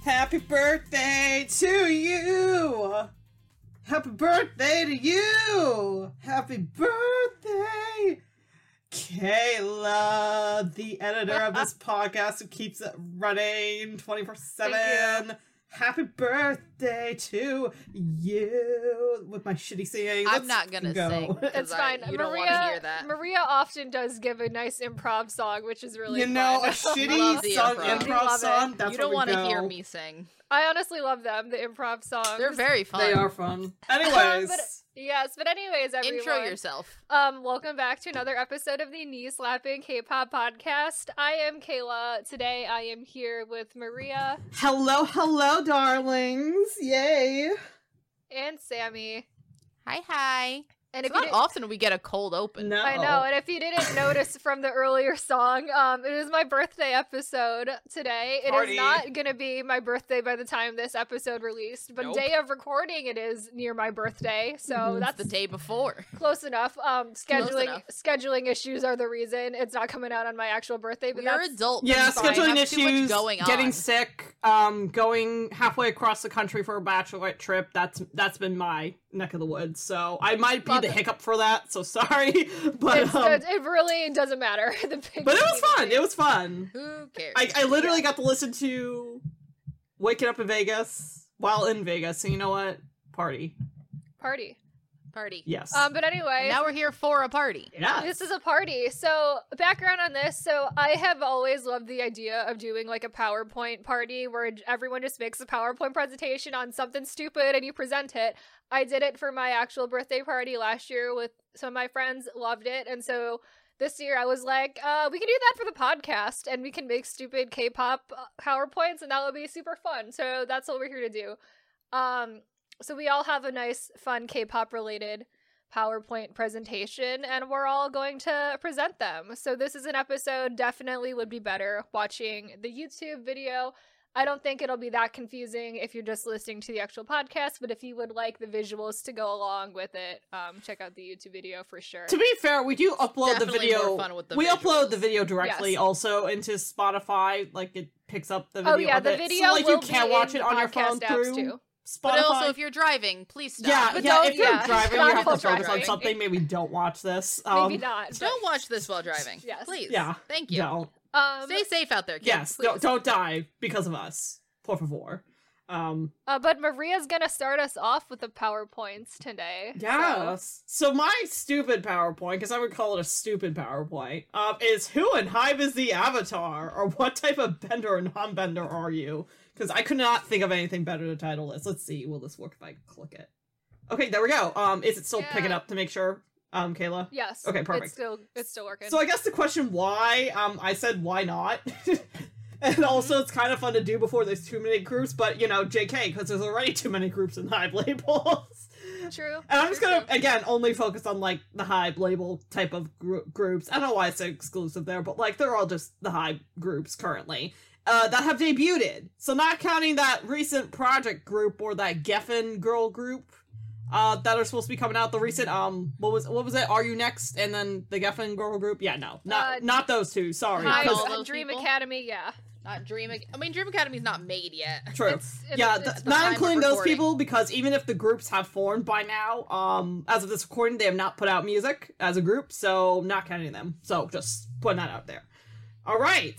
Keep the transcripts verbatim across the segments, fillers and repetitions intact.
Happy birthday to you! Happy birthday to you! Happy birthday! Kayla, the editor of this podcast who keeps it running twenty-four seven. Happy birthday to you! With my shitty singing. I'm not gonna go. sing. It's I, fine. You Maria, don't want to hear that. Maria often does give a nice improv song, which is really You fun. know, a Love shitty the song, improv. improv, Love it. song. That's you don't want to hear me sing. I honestly love them, the improv songs. They're very fun. They are fun. Anyways. but, yes, but anyways, everyone. Intro yourself. Um, welcome back to another episode of the Knee Slapping K-pop podcast. I am Kayla. Today I am here with Maria. Hello, hello, darlings. Yay. And Sammy. Hi, hi. And It's if you not did- often we get a cold open. No. I know, and if you didn't notice from the earlier song, um, it is my birthday episode today. It Party. is not gonna be my birthday by the time this episode released, but Nope. day of recording it is near my birthday, so Mhm. that's The day before. close enough. Um, scheduling enough. scheduling issues are the reason it's not coming out on my actual birthday. But We are that's adults. Yeah, It's fine. scheduling Have too much issues, going on. getting sick, um, going halfway across the country for a bachelorette trip. That's that's been my neck of the woods. So I might be Love the it. hiccup for that. So sorry, but it's, um, it, it really doesn't matter. The big but it was scheme of fun. It things. was fun. Who cares? I I literally got to listen to "Waking Up in Vegas" while in Vegas. So you know what? Party. Party. Party. Yes. Um, but anyway, And now we're here for a party. yeah. this is a party. So, background on this. So, I have always loved the idea of doing like a PowerPoint party where everyone just makes a PowerPoint presentation on something stupid and you present it. I did it for my actual birthday party last year with some of my friends, loved it. And so, this year I was like, uh, we can do that for the podcast and we can make stupid K-pop uh, PowerPoints and that would be super fun. So, that's what we're here to do. Um, so, we all have a nice, fun K-pop related PowerPoint presentation and we're all going to present them. So this is an episode definitely would be better watching the YouTube video. I don't think it'll be that confusing if you're just listening to the actual podcast, but if you would like the visuals to go along with it, um, check out the YouTube video for sure. To be fair, we do upload the Definitely video. more fun with the we visuals. upload the video directly Yes. also into Spotify. Like it picks up the video. Oh yeah, of the it. video so, like, will you can be watch in it the on your podcast phone apps through too. Spotify. But also, if you're driving, please stop. yeah, But yeah. don't- If you're yeah, driving, not you have to while focus on driving. something. Maybe don't watch this. Um, Maybe not. but- Don't watch this while driving. Yes. Please. Yeah. Thank you. Don't. Um, Stay safe out there, kids. Yes. Please. Don't don't die because of us. Por favor. Um. uh, but Maria's gonna start us off with the PowerPoints today. so- Yes. So, my stupid PowerPoint, because I would call it a stupid PowerPoint, um, is who in Hive is the Avatar, or what type of bender or non-bender are you? Because I could not think of anything better to title this. Let's see. Will this work if I click it? Okay, there we go. Um, is it still Yeah. picking up to make sure? Um, Kayla. Yes. Okay, perfect. It's still it's still working. So I guess the question why, um, I said why not. And also, it's kind of fun to do before there's too many groups, but, you know, J K, because there's already too many groups in Hive labels. True. And I'm just True, gonna, true. again, only focus on, like, the Hive label type of gr- groups. I don't know why it's exclusive there, but, like, they're all just the Hive groups currently. Uh, that have debuted. So not counting that recent project group or that Geffen girl group, uh, that are supposed to be coming out. The recent, um, what was, what was it? Are You Next? And then the Geffen girl group? Yeah, no. Not, Uh, not those two, sorry. Hive, all 'cause- those Dream people? Academy, yeah. Not Dream. Ac- I mean, Dream Academy's not made yet. True. It's, it's, Yeah, it's, th- the not time of including those recording. people, because even if the groups have formed by now, um, as of this recording, they have not put out music as a group, so not counting them. So just putting that out there. All right,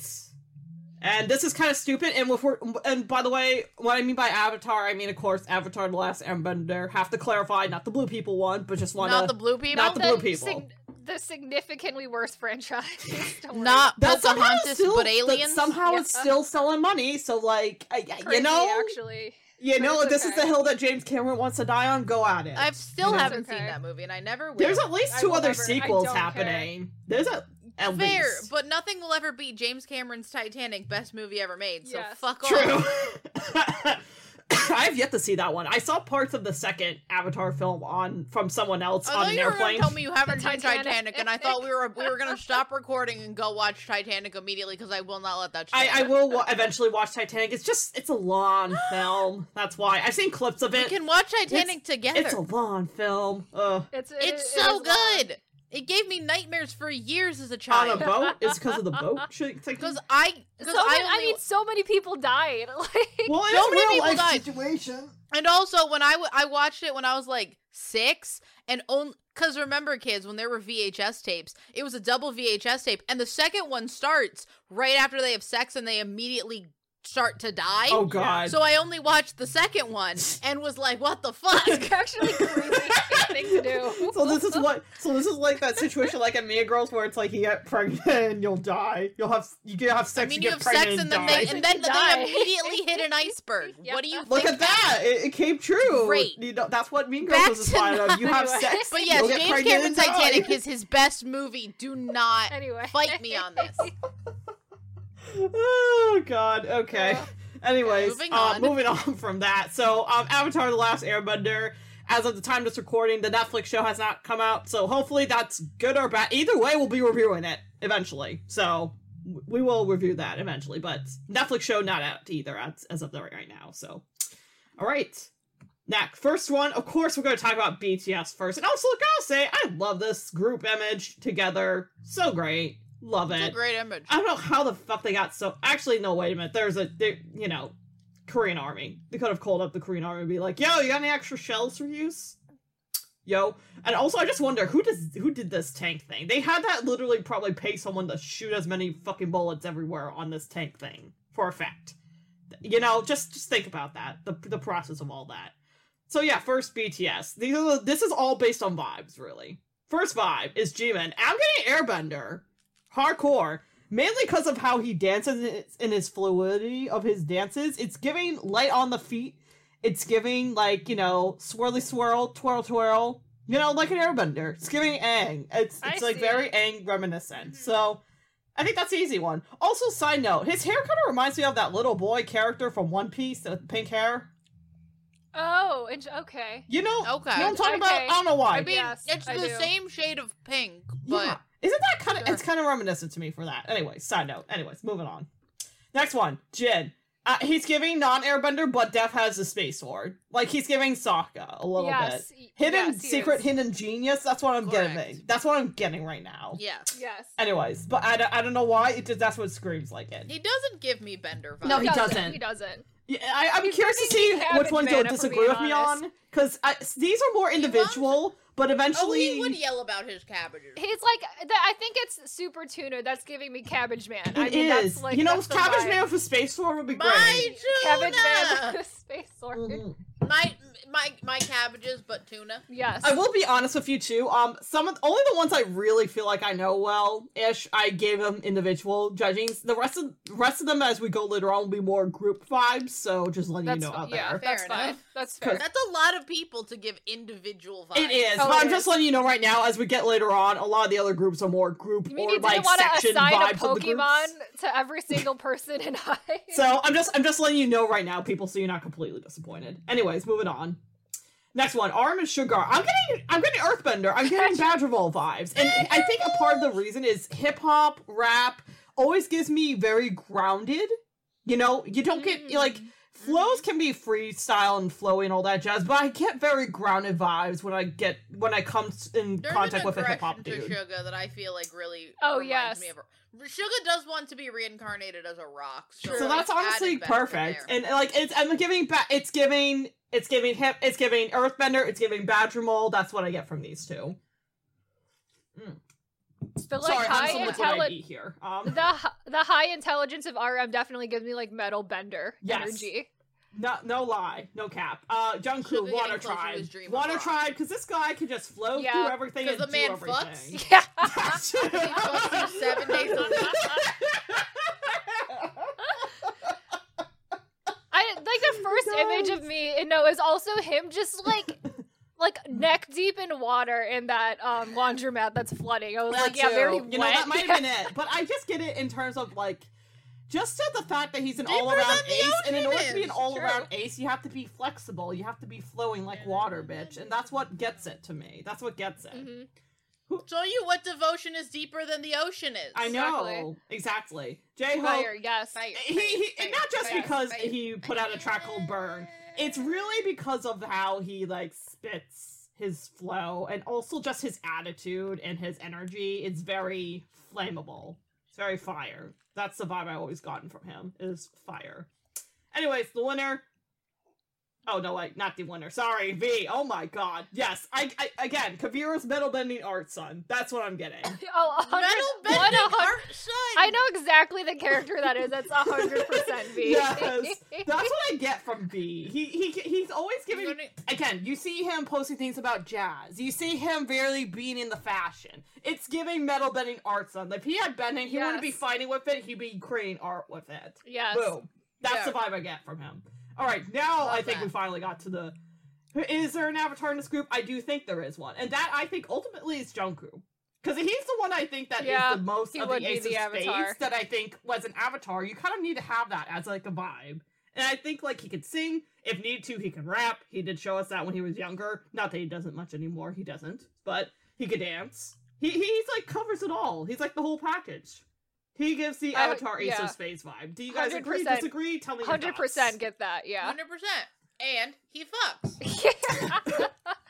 and this is kind of stupid. And if we're, and by the way, what I mean by Avatar, I mean of course Avatar: The Last Airbender. Have to clarify, not the blue people one, but just want Not to the blue people. not the blue people. sig- the significantly worse franchise. Don't worry. Not That somehow Pocahontas, still- but that aliens. somehow Yeah. it's still selling money. So like, I, I- Crazy, you know, actually. you but know, it's this is okay. the hill that James Cameron wants to die on. Go at it. I still You know? haven't It's okay. seen that movie, and I never will. There's at least I two will other never- I sequels don't happening. There's a at Fair, least. but nothing will ever beat James Cameron's Titanic, best movie ever made. So Yes. fuck True. off. I have yet to see that one. I saw parts of the second Avatar film on from someone else I on thought an you were gonna airplane. tell me you haven't The seen Titanic. Titanic, and I thought we were we were gonna stop recording and go watch Titanic immediately because I will not let that. I, stand. I will wa- eventually watch Titanic. It's just, it's a long film. That's why. I've seen clips of We it. can watch Titanic together. It's a long film. Ugh. It's, it- It's it so is long. good. It gave me nightmares for years as a On child. a boat? Is because of the boat? Because Because I, So because many, I, I, only, mean, so many people died. Like, well, So it's a many real people life died. situation. and also when I, w- I watched it when I was like six, and on, because remember, kids, when there were V H S tapes, it was a double V H S tape, and the second one starts right after they have sex, and they immediately start to die. Oh god. So I only watched the second one and was like, "What the fuck?" it's actually crazy thing to do. So this is what. So this is like that situation, like in Mean Girls, where it's like you get pregnant and you'll die. You'll have you can have sex. I mean, you you get have pregnant sex and then die. they and then You die. they immediately hit an iceberg. Yeah. What do you Look think at that! It, it came true. Great. You know, that's what Mean Girls Back was to inspired of. You have Anyway. sex. But yes, you'll get James pregnant Cameron and die. Titanic is his best movie. Do not Anyway. fight me on this. Oh god. Okay. Uh, Anyways, moving uh, on. moving on from that. So, um, Avatar: The Last Airbender. As of the time of this recording, the Netflix show has not come out. So hopefully that's good or bad. Either way, we'll be reviewing it eventually. So w- we will review that eventually. But Netflix show not out either as, as of the right now. So, all right. Next, first one. Of course, we're going to talk about B T S first. And also, gotta say, I love this group image together. So great. Love It's it. a great image. I don't know how the fuck they got so. Actually, no. Wait a minute. There's a, there, you know, Korean army. They could have called up the Korean army and be like, "Yo, you got any extra shells for use?" Yo, and also I just wonder who does who did this tank thing. They had that literally probably pay someone to shoot as many fucking bullets everywhere on this tank thing for effect. You know, just just think about that. The the process of all that. So yeah, first B T S. These are the, this is all based on vibes, really. First vibe is Jimin. I'm getting Airbender. Hardcore. Mainly because of how he dances in his fluidity of his dances. It's giving light on the feet. It's giving, like, you know, swirly swirl, twirl twirl. You know, like an Airbender. It's giving Aang. It's, I it's like, see very it. Aang reminiscent. Mhm. So, I think that's the easy one. Also, side note, his hair kind of reminds me of that little boy character from One Piece, the pink hair. Oh, int- okay. You know, Okay. you know what I'm talking Okay. about? I don't know why. I mean, Yes, it's I the do. same shade of pink, but Yeah. Isn't that kind of, Sure. it's kind of reminiscent to me for that. Anyways, side note. Anyways, moving on. Next one, Jin. Uh, he's giving non-airbender, but Def has the space sword. Like, he's giving Sokka a little Yes. bit. y- Hidden, yes, he secret, is. hidden genius, that's what I'm Correct. getting. That's what I'm getting right now. yeah. Yes. Anyways, but I, don't- I don't know why, it just, that's what screams like it. He doesn't give me Bender vibes. No, he doesn't. He doesn't. Yeah, I, I'm He's curious to giving see me Cabbage which ones Man, you'll if we're disagree being with me honest. on, because these are more individual, but Oh, eventually... he would yell about his cabbages. He's like, th- I think it's Super Tuna that's giving me Cabbage Man. It I mean, is. That's like, you know, that's the Cabbage vibe. Man with a space sword would be great. My Cabbage tuna! Man with a space sword. Mhm. My my my cabbages, but tuna. Yes. I will be honest with you too. Um, some of only the ones I really feel like I know well ish. I gave them individual judgings. The rest of rest of them, as we go later on, will be more group vibes. So just letting That's you know fi- out yeah, there. that's Fair fine. enough. That's fair. That's a lot of people to give individual vibes. It is, Oh, but it I'm just is. letting you know right now. As we get later on, a lot of the other groups are more group You mean or you like didn't want to section assign a vibes of the Pokemon groups. to every single person in High? So I'm just I'm just letting you know right now, people, so you're not completely disappointed. Anyways, moving on. Next one, Arm and Sugar. I'm getting I'm getting Earthbender. I'm getting Badgerville vibes. And I think a part of the reason is hip hop, rap always gives me very grounded. You know, you don't get Mm. like flows can be freestyle and flowy and all that jazz, but I get very grounded vibes when I get when I come in There's contact an with a hip hop aggression to dude. Sugar that I feel like really Oh, reminds yes. me of her. Sugar does want to be reincarnated as a rock, so, True. So like, that's honestly added benefit perfect. there. And like it's I'm giving ba- it's giving it's giving hip it's giving Earthbender, it's giving Badger Mole. That's what I get from these two. The like Sorry, I'm high some liquid I intelligence. eat here. Um, The h- the high intelligence of R M definitely gives me like Metal Bender Yes. energy. no, no lie, no cap. Uh, Jungkook, Sugar Water getting closer to Tribe, his dream of Water rock. Tribe, because this guy can just flow Yeah, through everything 'cause and the man do everything. Yeah. That's true. He fucks you seven days a week. I like the first image of me, you know, is also him just like like neck deep in water in that um laundromat that's flooding. I was That like, yeah, very too. wet. You know, that might have been it. But I just get it in terms of like just to the fact that he's an Deeper all-around than the ace, and in ocean order to be an is. all-around ace, you have to be flexible. You have to be flowing like water, bitch, and that's what gets it to me. That's what gets it. Mhm. Show you what devotion is deeper than the ocean is. I know exactly. J Hope. Fire, yes. Fire, He, fire, he fire, not just fire, because fire. he put out a track called Burn. It's really because of how he like spits his flow and also just his attitude and his energy. It's very flammable. It's very fire. That's the vibe I've always gotten from him, is fire. Anyways, the winner... Oh, no, like, not the winner. Sorry, V. Oh my god. Yes, I, I again, Kavira's Metal Bending Art Son. That's what I'm getting. Oh, Metal Bending Art Son! I know exactly the character that is. That's one hundred percent V. Yes, that's what I get from V. He, he, he's always giving... Gonna- Again, you see him posting things about jazz. You see him really being in the fashion. It's giving Metal Bending Art Son. If he had bending, he wouldn't be Yes. fighting with it, he'd be creating art with it. Yes. Boom. That's Yeah. the vibe I get from him. Alright, now Love I think that. we finally got to the... Is there an avatar in this group? I do think there is one. And that, I think, ultimately is Jungkook. Because he's the one I think that Yeah, is the most he of would the be Ace the of Spades avatar. that I think was an avatar. You kind of need to have that as, like, a vibe. And I think, like, he could sing. If needed to, he can rap. He did show us that when he was younger. Not that he doesn't much anymore. He doesn't. But he could dance. He He's, like, covers it all. He's, like, the whole package. He gives the I- Avatar Ace yeah. of Spades vibe. Do you guys one hundred agree, percent. disagree? Tell me your one hundred percent thoughts. get that, yeah. one hundred percent. And he fucks. Yeah.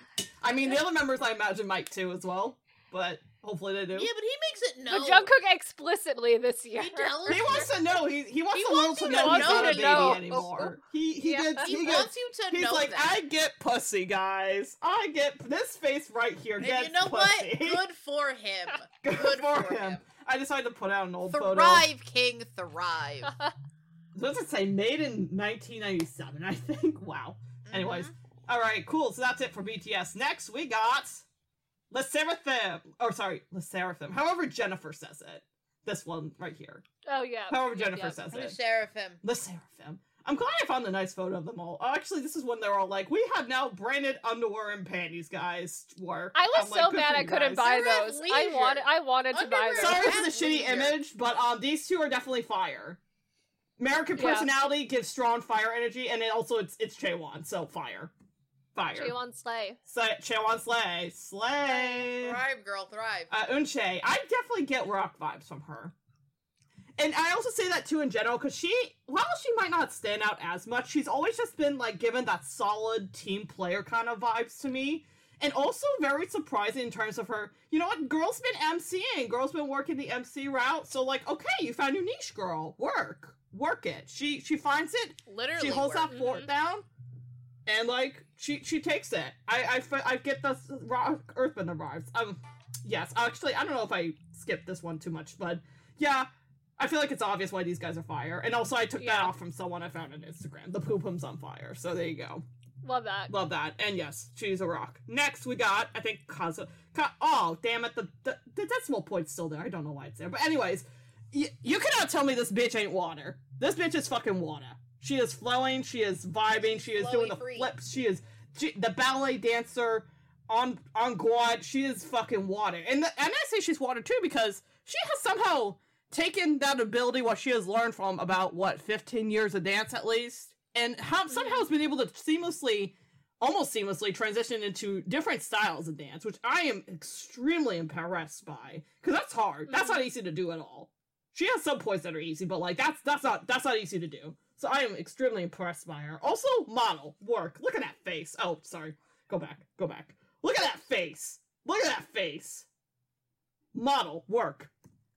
I mean, the other members I imagine might too as well. But hopefully they do. Yeah, but he makes it known. But Jungkook explicitly this year. He tells He wants to know. He he wants He the world wants to you know to he's know not a to baby know. anymore. He he Yeah. gets He he gets. wants you to He's know like, that. I get pussy, guys. I get this face right here. And Gets you know pussy. what? Good for him. Good Good for for him. him. I decided to put out an old photo. Thrive, King, thrive. Does it say made in nineteen ninety-seven? I think. Wow. Anyways, Mhm. all right, cool. So that's it for B T S. Next, we got Le Seraphim. Or sorry, Le Seraphim. However Jennifer says it. This one right here. Oh, yeah. However Yep, Jennifer yep. says I'm a it. seraphim. The Seraphim. I'm glad I found a nice photo of them all. Oh, actually, this is when they're all like, we have now branded underwear and panties, guys. Work. I was I'm like, so good mad for I you couldn't guys. buy They're those. athleisure. I wanted I wanted to buy Underwear. those. Sorry for the Athleisure. shitty image, but um, these two are definitely fire. American Yeah. personality gives strong fire energy, and it also it's it's Chaewon, so fire, fire. Jaewon Slay. So Chaewon slay, slay. Thrive, girl, thrive. Uh, Eunchae, I definitely get rock vibes from her. And I also say that too in general, because she, while she might not stand out as much, she's always just been, like, given that solid team player kind of vibes to me. And also very surprising in terms of her, you know what, girl's been MCing, girl's been working the M C route, so, like, okay, you found your niche, girl. Work. Work it. She she finds it, Literally. she holds work. that fort down, and, like, she she takes it. I I, fi- I get the rock Earthbender vibes. Um, yes, actually, I don't know if I skipped this one too much, but yeah, I feel like it's obvious why these guys are fire. And also, I took that Yeah. off from someone I found on Instagram. The poopum's on fire, so there you go. Love that. Love that. And yes, she's a rock. Next, we got, I think, Kazu. Ka- oh, damn it, the, the, the decimal point's still there. I don't know why it's there. But anyways, y- you cannot tell me this bitch ain't water. This bitch is fucking water. She is flowing, she is vibing, she is doing the Flowy free. flips, she is she, the ballet dancer on on Guad. She is fucking water. And, the, and I say she's water too because she has somehow taken that ability, what she has learned from about, what, fifteen years of dance at least, and how, somehow has been able to seamlessly, almost seamlessly transition into different styles of dance, which I am extremely impressed by, because that's hard. That's not easy to do at all. She has some points that are easy, but like that's that's not that's not easy to do. So I am extremely impressed by her. Also, model work. Look at that face. Oh, sorry. Go back. Go back. Look at that face. Look at that face. Model work.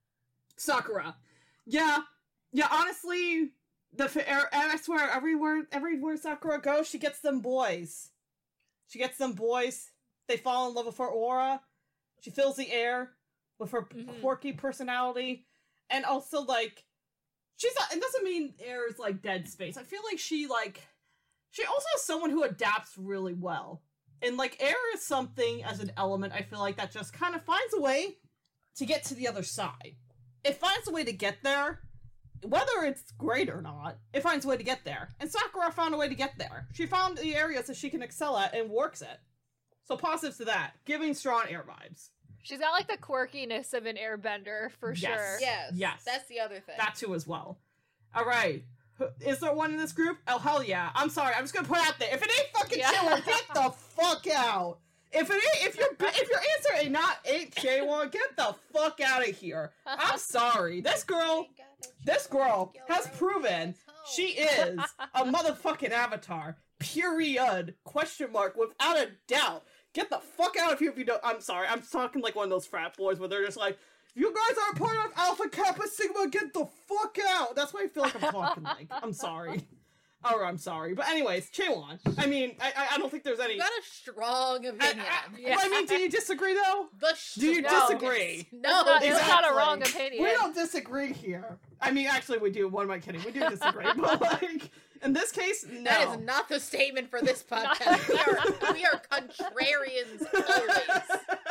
Sakura. Yeah. Yeah, honestly, the f- I swear everywhere everywhere Sakura goes, she gets them boys. She gets them boys. They fall in love with her aura. She fills the air with her Mhm. quirky personality. And also, like, she's not, it doesn't mean air is, like, dead space. I feel like she, like, she also is someone who adapts really well. And, like, air is something as an element, I feel like, that just kind of finds a way to get to the other side. It finds a way to get there, whether it's great or not, it finds a way to get there. And Sakura found a way to get there. She found the areas that she can excel at and works it. So positives to that. Giving strong air vibes. She's got like the quirkiness of an airbender for Yes. sure. Yes. Yes. That's the other thing. That too as well. Alright. Is there one in this group? Oh, hell yeah. I'm sorry. I'm just gonna put it out there. If it ain't fucking Yeah. Chaewon, get the fuck out. If it ain't, if your if your answer ain't not ain't Chaewon, get the fuck out of here. I'm sorry. This girl, this girl has proven she is a motherfucking avatar. Period. Question mark. Without a doubt. Get the fuck out of here if you don't. I'm sorry. I'm talking like one of those frat boys where they're just like, you guys aren't part of Alpha Kappa Sigma. Get the fuck out. That's what I feel like I'm talking like. I'm sorry. Or I'm sorry. But anyways, Chaewon. I mean, I I don't think there's any. You got a strong opinion. I, I, Yeah. I mean, do you disagree though? The Do you No. disagree? No, It's not, it's not a exactly. wrong opinion. We don't disagree here. I mean, actually, we do. What am I kidding? We do disagree. But, like, in this case, no. that is not the statement for this podcast. we are we are contrarians always.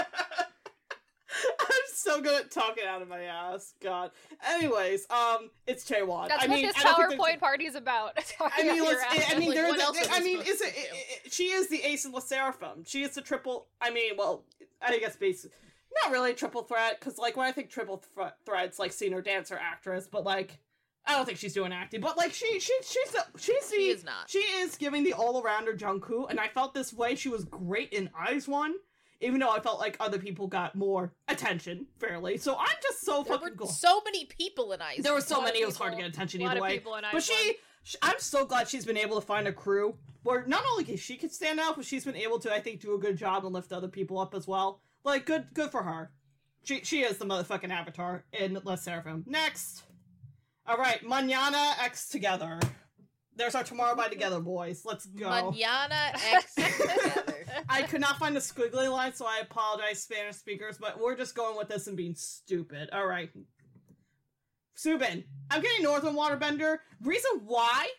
I'm so good at talking out of my ass. God. Anyways, um, it's Chaewon. That's I what mean, this I don't think there's- PowerPoint party's about. I mean, let's, I mean, Like, there's. what else a- are we I mean, supposed is to it, do? it, it? She is the ace in the Seraphim. She is the triple. I mean, well, I guess basically not really a triple threat because, like, when I think triple threat, threats, like singer, dancer, actress, but like, I don't think she's doing acting. But like, she, she, she's the, she's the, She is not. She is giving the all arounder Jungkook, and I felt this way. She was great in Eyes One. Even though I felt like other people got more attention, fairly. So I'm just so There fucking were cool. so many people in Ice. There were so lot of many, it was hard to people- get attention a lot either of way. people in But Ice she, sh I'm so glad she's been able to find a crew where not only can she could stand out, but she's been able to, I think, do a good job and lift other people up as well. Like, good, good for her. She, she is the motherfucking Avatar in Les Seraphim. Next. All right, Manana X Together. There's our Tomorrow by Together, boys. Let's go. Manana X together. I could not find the squiggly line, so I apologize, Spanish speakers, but we're just going with this and being stupid. All right. Subin. I'm getting Northern Waterbender. Reason why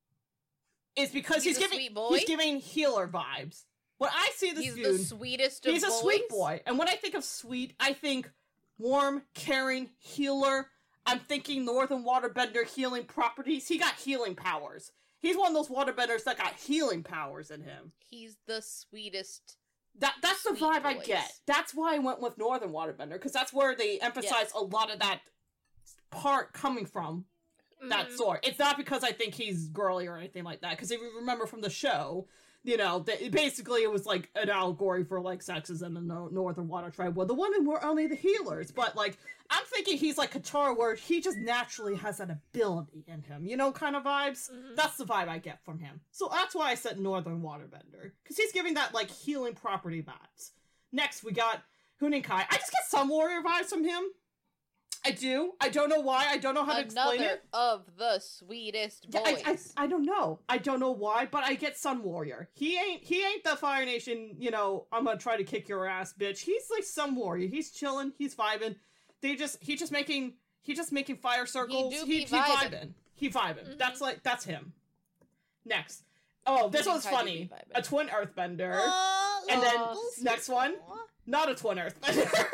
is because He's he's, a giving sweet boy? he's giving healer vibes. When I see this He's dude, the sweetest of he's a boys. sweet boy. And when I think of sweet, I think warm, caring, healer. I'm thinking Northern Waterbender healing properties. He got healing powers. He's one of those waterbenders that got healing powers in him. He's the sweetest. That that's the Sweet vibe I boys. get. That's why I went with Northern Waterbender, because that's where they emphasize Yes. a lot of that part coming from. That Mhm. sort. It's not because I think he's girly or anything like that. Because if you remember from the show, you know, that basically it was like an allegory for like sexism in the Northern Water Tribe, where the women were only the healers. But like, I'm thinking he's like Katara, where he just naturally has that ability in him. You know, kind of vibes. Mhm. That's the vibe I get from him. So that's why I said Northern Waterbender, because he's giving that like healing property vibes. Next, we got Hunin Kai. I just get some warrior vibes from him. I do. I don't know why. I don't know how to explain Another it. of the sweetest Yeah, boys. I, I, I don't know. I don't know why, but I get Sun Warrior. He ain't he ain't the Fire Nation, you know, I'm gonna try to kick your ass, bitch. He's like Sun Warrior. He's chilling, he's vibing. They just he just making he just making fire circles. do He be he vibing. vibing. He vibing. Mhm. That's like that's him. Next. Oh, this Hunin one's Kai do funny. be vibing. A twin earthbender. Aw, And then little next one. Aw. Not a twin earthbender.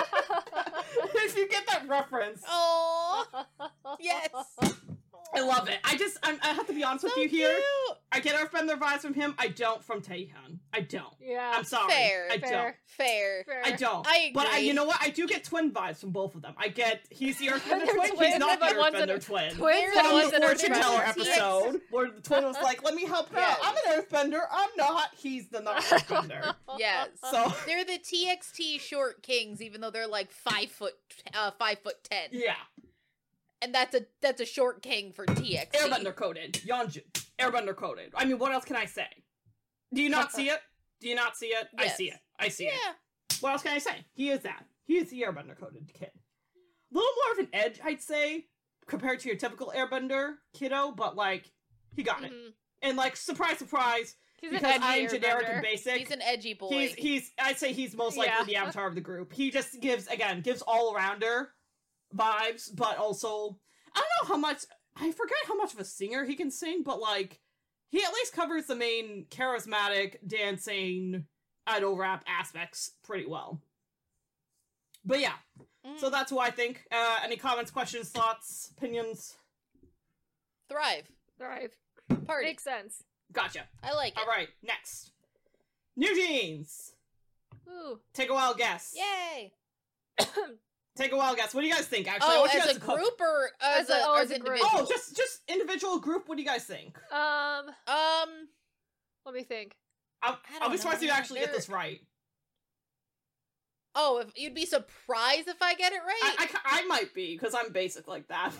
If you get that reference. Aw, yes. I love it. I just I'm, I have to be honest with So you here. cute. I get Earthbender vibes from him. I don't from Taehyun. I don't. Yeah. I'm sorry. Fair, I fair. Fair. Fair. don't. I don't. I agree. But I, you know what? I do get twin vibes from both of them. I get he's the Earthbender They're twin. He's twins, not the but one's an- Earthbender twin. Twins They're and From one's the an fortune earthbender. teller T X. episode, where the twin was like, "Let me help her out. Yes. I'm an Earthbender. I'm not. He's the not Earthbender." Yes. So They're the T X T short kings, even though they're like five foot, uh, five foot ten, yeah, and that's a that's a short king for T X T. Airbender coded. Yeonju. Airbender coded. I mean, what else can I say? Do you not see it? Do you not see it? I Yes. see it. I see it. Yeah. What else can I say? He is that. He is the Airbender coded kid. A little more of an edge, I'd say, compared to your typical Airbender kiddo, but like, he got it. Mhm. And like, surprise, surprise, He's an because edgy I'm generic airbender. and basic. He's an edgy boy. He's, he's, I'd say he's most likely Yeah. the avatar of the group. He just gives, again, gives all arounder vibes, but also, I don't know how much, I forget how much of a singer he can sing, but like, he at least covers the main charismatic, dancing, idol rap aspects pretty well. But yeah, Mm. so that's who I think. Uh, any comments, questions, thoughts, opinions? Thrive. Thrive. Party. Makes sense. Gotcha. I like it. All right, next. New Jeans. Ooh. Take a wild guess. Yay. Take a wild guess. What do you guys think? Actually, I Oh, want you as guys a to co- group or as, As a- a, oh, or as as a group. individual? Oh, just just individual group. What do you guys think? Um, Um, let me think. I'll, I don't I'll be surprised know. if you actually get They're- this right. oh, if you'd be surprised if I get it right. I, I, ca- I might be because I'm basic like that.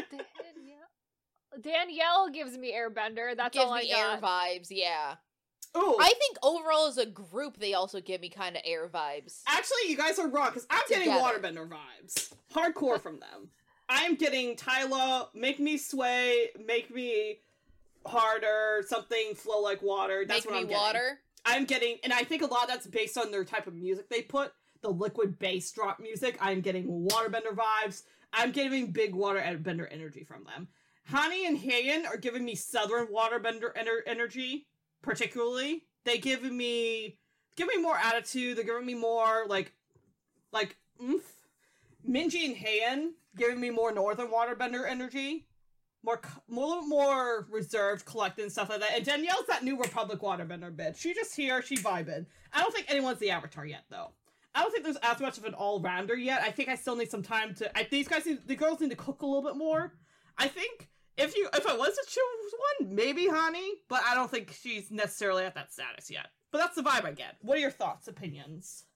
Danielle. Danielle gives me airbender. That's Gives all I me air got. vibes, yeah. Ooh. I think overall as a group, they also give me kind of air vibes. Actually, you guys are wrong, because I'm getting Together. waterbender vibes. Hardcore from them. I'm getting Tyla, make me sway, make me harder, something flow like water. That's Make what me I'm getting. water. I'm getting, and I think a lot of that's based on their type of music they put. The liquid bass drop music. I'm getting waterbender vibes. I'm getting big waterbender energy from them. Hani and Heian are giving me southern waterbender ener- energy, particularly. They giving me, give me more attitude. They're giving me more, like, like, oomph. Minji and Heian giving me more northern waterbender energy. More, more, more reserved, collected, and stuff like that. And Danielle's that New Republic waterbender bitch. She just here, she vibing. I don't think anyone's the Avatar yet, though. I don't think there's as much of an all-rounder yet. I think I still need some time to... I, these guys, need, the girls need to cook a little bit more. I think if you, if I was to choose one, maybe Hani, but I don't think she's necessarily at that status yet. But that's the vibe I get. What are your thoughts, opinions?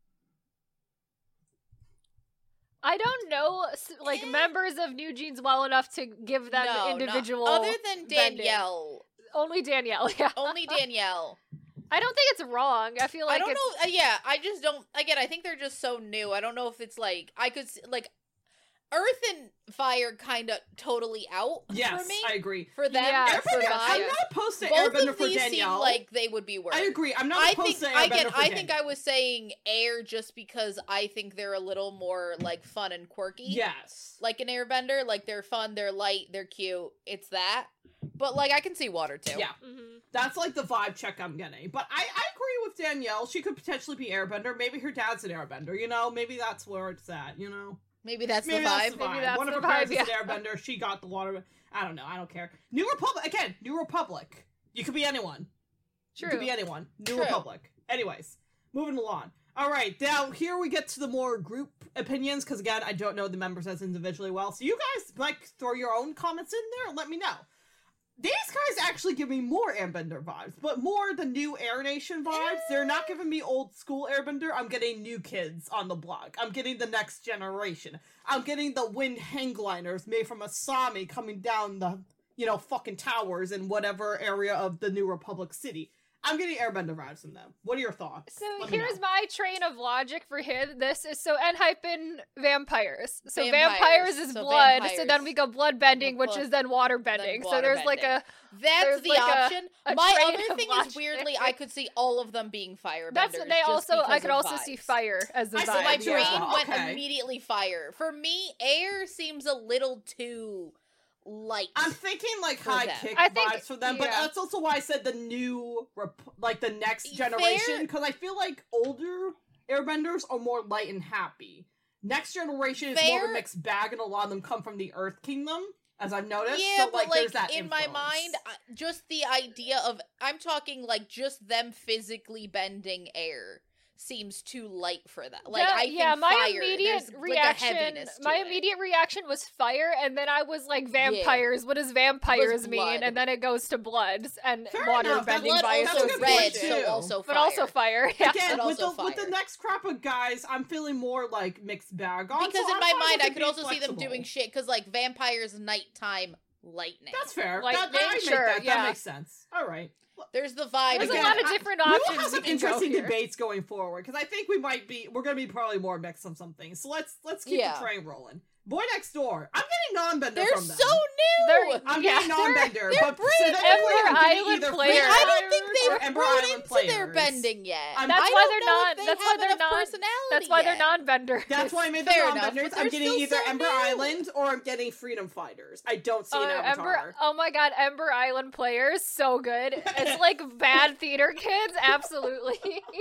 I don't know, s- like, Eh. members of New Jeans well enough to give them no, individual... not, other than bending. Danielle. Only Danielle, yeah. Only Danielle. I don't think it's wrong. I feel like I don't it's... know. Uh, yeah, I just don't. Again, I think they're just so new. I don't know if it's like I could s- like Earth and Fire kind of totally out Yes, for me. I agree. For them, Yeah, to for Airbender, them, I'm survive. not opposed to Both Airbender of for these Danielle. seem like they would be worse. I agree. I'm not I opposed think to Airbender again. for I Danielle. think I was saying Air just because I think they're a little more like fun and quirky. Yes. Like an Airbender, like they're fun, they're light, they're cute. It's that. But like I can see water too. Yeah. Mhm. That's like the vibe check I'm getting. But I, I agree with Danielle. She could potentially be Airbender. Maybe her dad's an Airbender, you know? Maybe that's where it's at, you know? Maybe that's Maybe the vibe. that's the vibe. Maybe that's One of the her parents vibe, is an Airbender. She got the water. I don't know. I don't care. New Republic. Again, New Republic. You could be anyone. You True. could be anyone. New True. Republic. Anyways, moving along. All right, now here we get to the more group opinions, because again, I don't know the members as individually well. So you guys, like, throw your own comments in there and let me know. These guys actually give me more Airbender vibes, but more the new Air Nation vibes. They're not giving me old school Airbender. I'm getting new kids on the block. I'm getting the next generation. I'm getting the wind hangliners made from Asami coming down the, you know, fucking towers in whatever area of the New Republic city. I'm getting Airbender vibes from them. What are your thoughts? So Let me here's know. my train of logic for him. This is so Enhypen vampires. So Vampires. vampires is So blood. So vampires. then we go blood bending, which Blood- is then water bending. So water there's like bending. a That's There's the like a- option. a My train other of thing logic. is weirdly, I could see all of them being firebenders. that's they just also I because could of also see vibes. fire as the I see So vibe. my vibes, brain yeah. went Okay. immediately fire. For me, air seems a little too light. I'm thinking like For high them. kick I think- vibes for them, but yeah. that's also why I said the new, rep- like the next Fair. generation, because I feel like older airbenders are more light and happy. Next generation is more of Fair. a mixed bag, and a lot of them come from the Earth Kingdom, as I've noticed. yeah, so, but like, like there's that in my influence. mind, I- just the idea of I'm talking like just them physically bending air seems too light for that. Like Yeah, I think yeah, my fire, immediate there's, reaction, like, a heaviness to my it. immediate reaction was fire, and then I was like, vampires. What does vampires mean? blood. And then it goes to bloods and Fair water enough, bending Blood by That's a also good association. point, red, too. so also fire. But also fire. Yeah. Again, But with the, also with the fire. next crop of guys, I'm feeling more like mixed bag. Also, Because in I'm my fine mind, with I it could being also see them flexible. doing shit because like vampires nighttime lightning. That's fair. Like, that, that, I make sure, that. yeah. That makes sense. All right. There's the vibe. There's Again, a lot of I- different We will options have some we can go interesting here. debates going forward, because I think we might be, we're going to be probably more mixed on some things. So let's let's keep Yeah. the train rolling. Boy Next Door. I'm getting non-bender They're from them. so new. They're- I'm yeah, getting non-bender, they're but brave. specifically Ember I'm getting Island either players. Free I don't think Fires they've or Ember grown Island into players. their bending yet. I'm- That's I why don't they're know not. if they That's why have they're enough not. personality That's why they're yet. non-benders. That's why I made Fair them enough, non-benders. but I'm they're getting still either so Ember new. Island or I'm getting Freedom Fighters. I don't see Oh, an Avatar. Ember, oh my god, Ember Island players, so good. It's like bad theater kids, absolutely.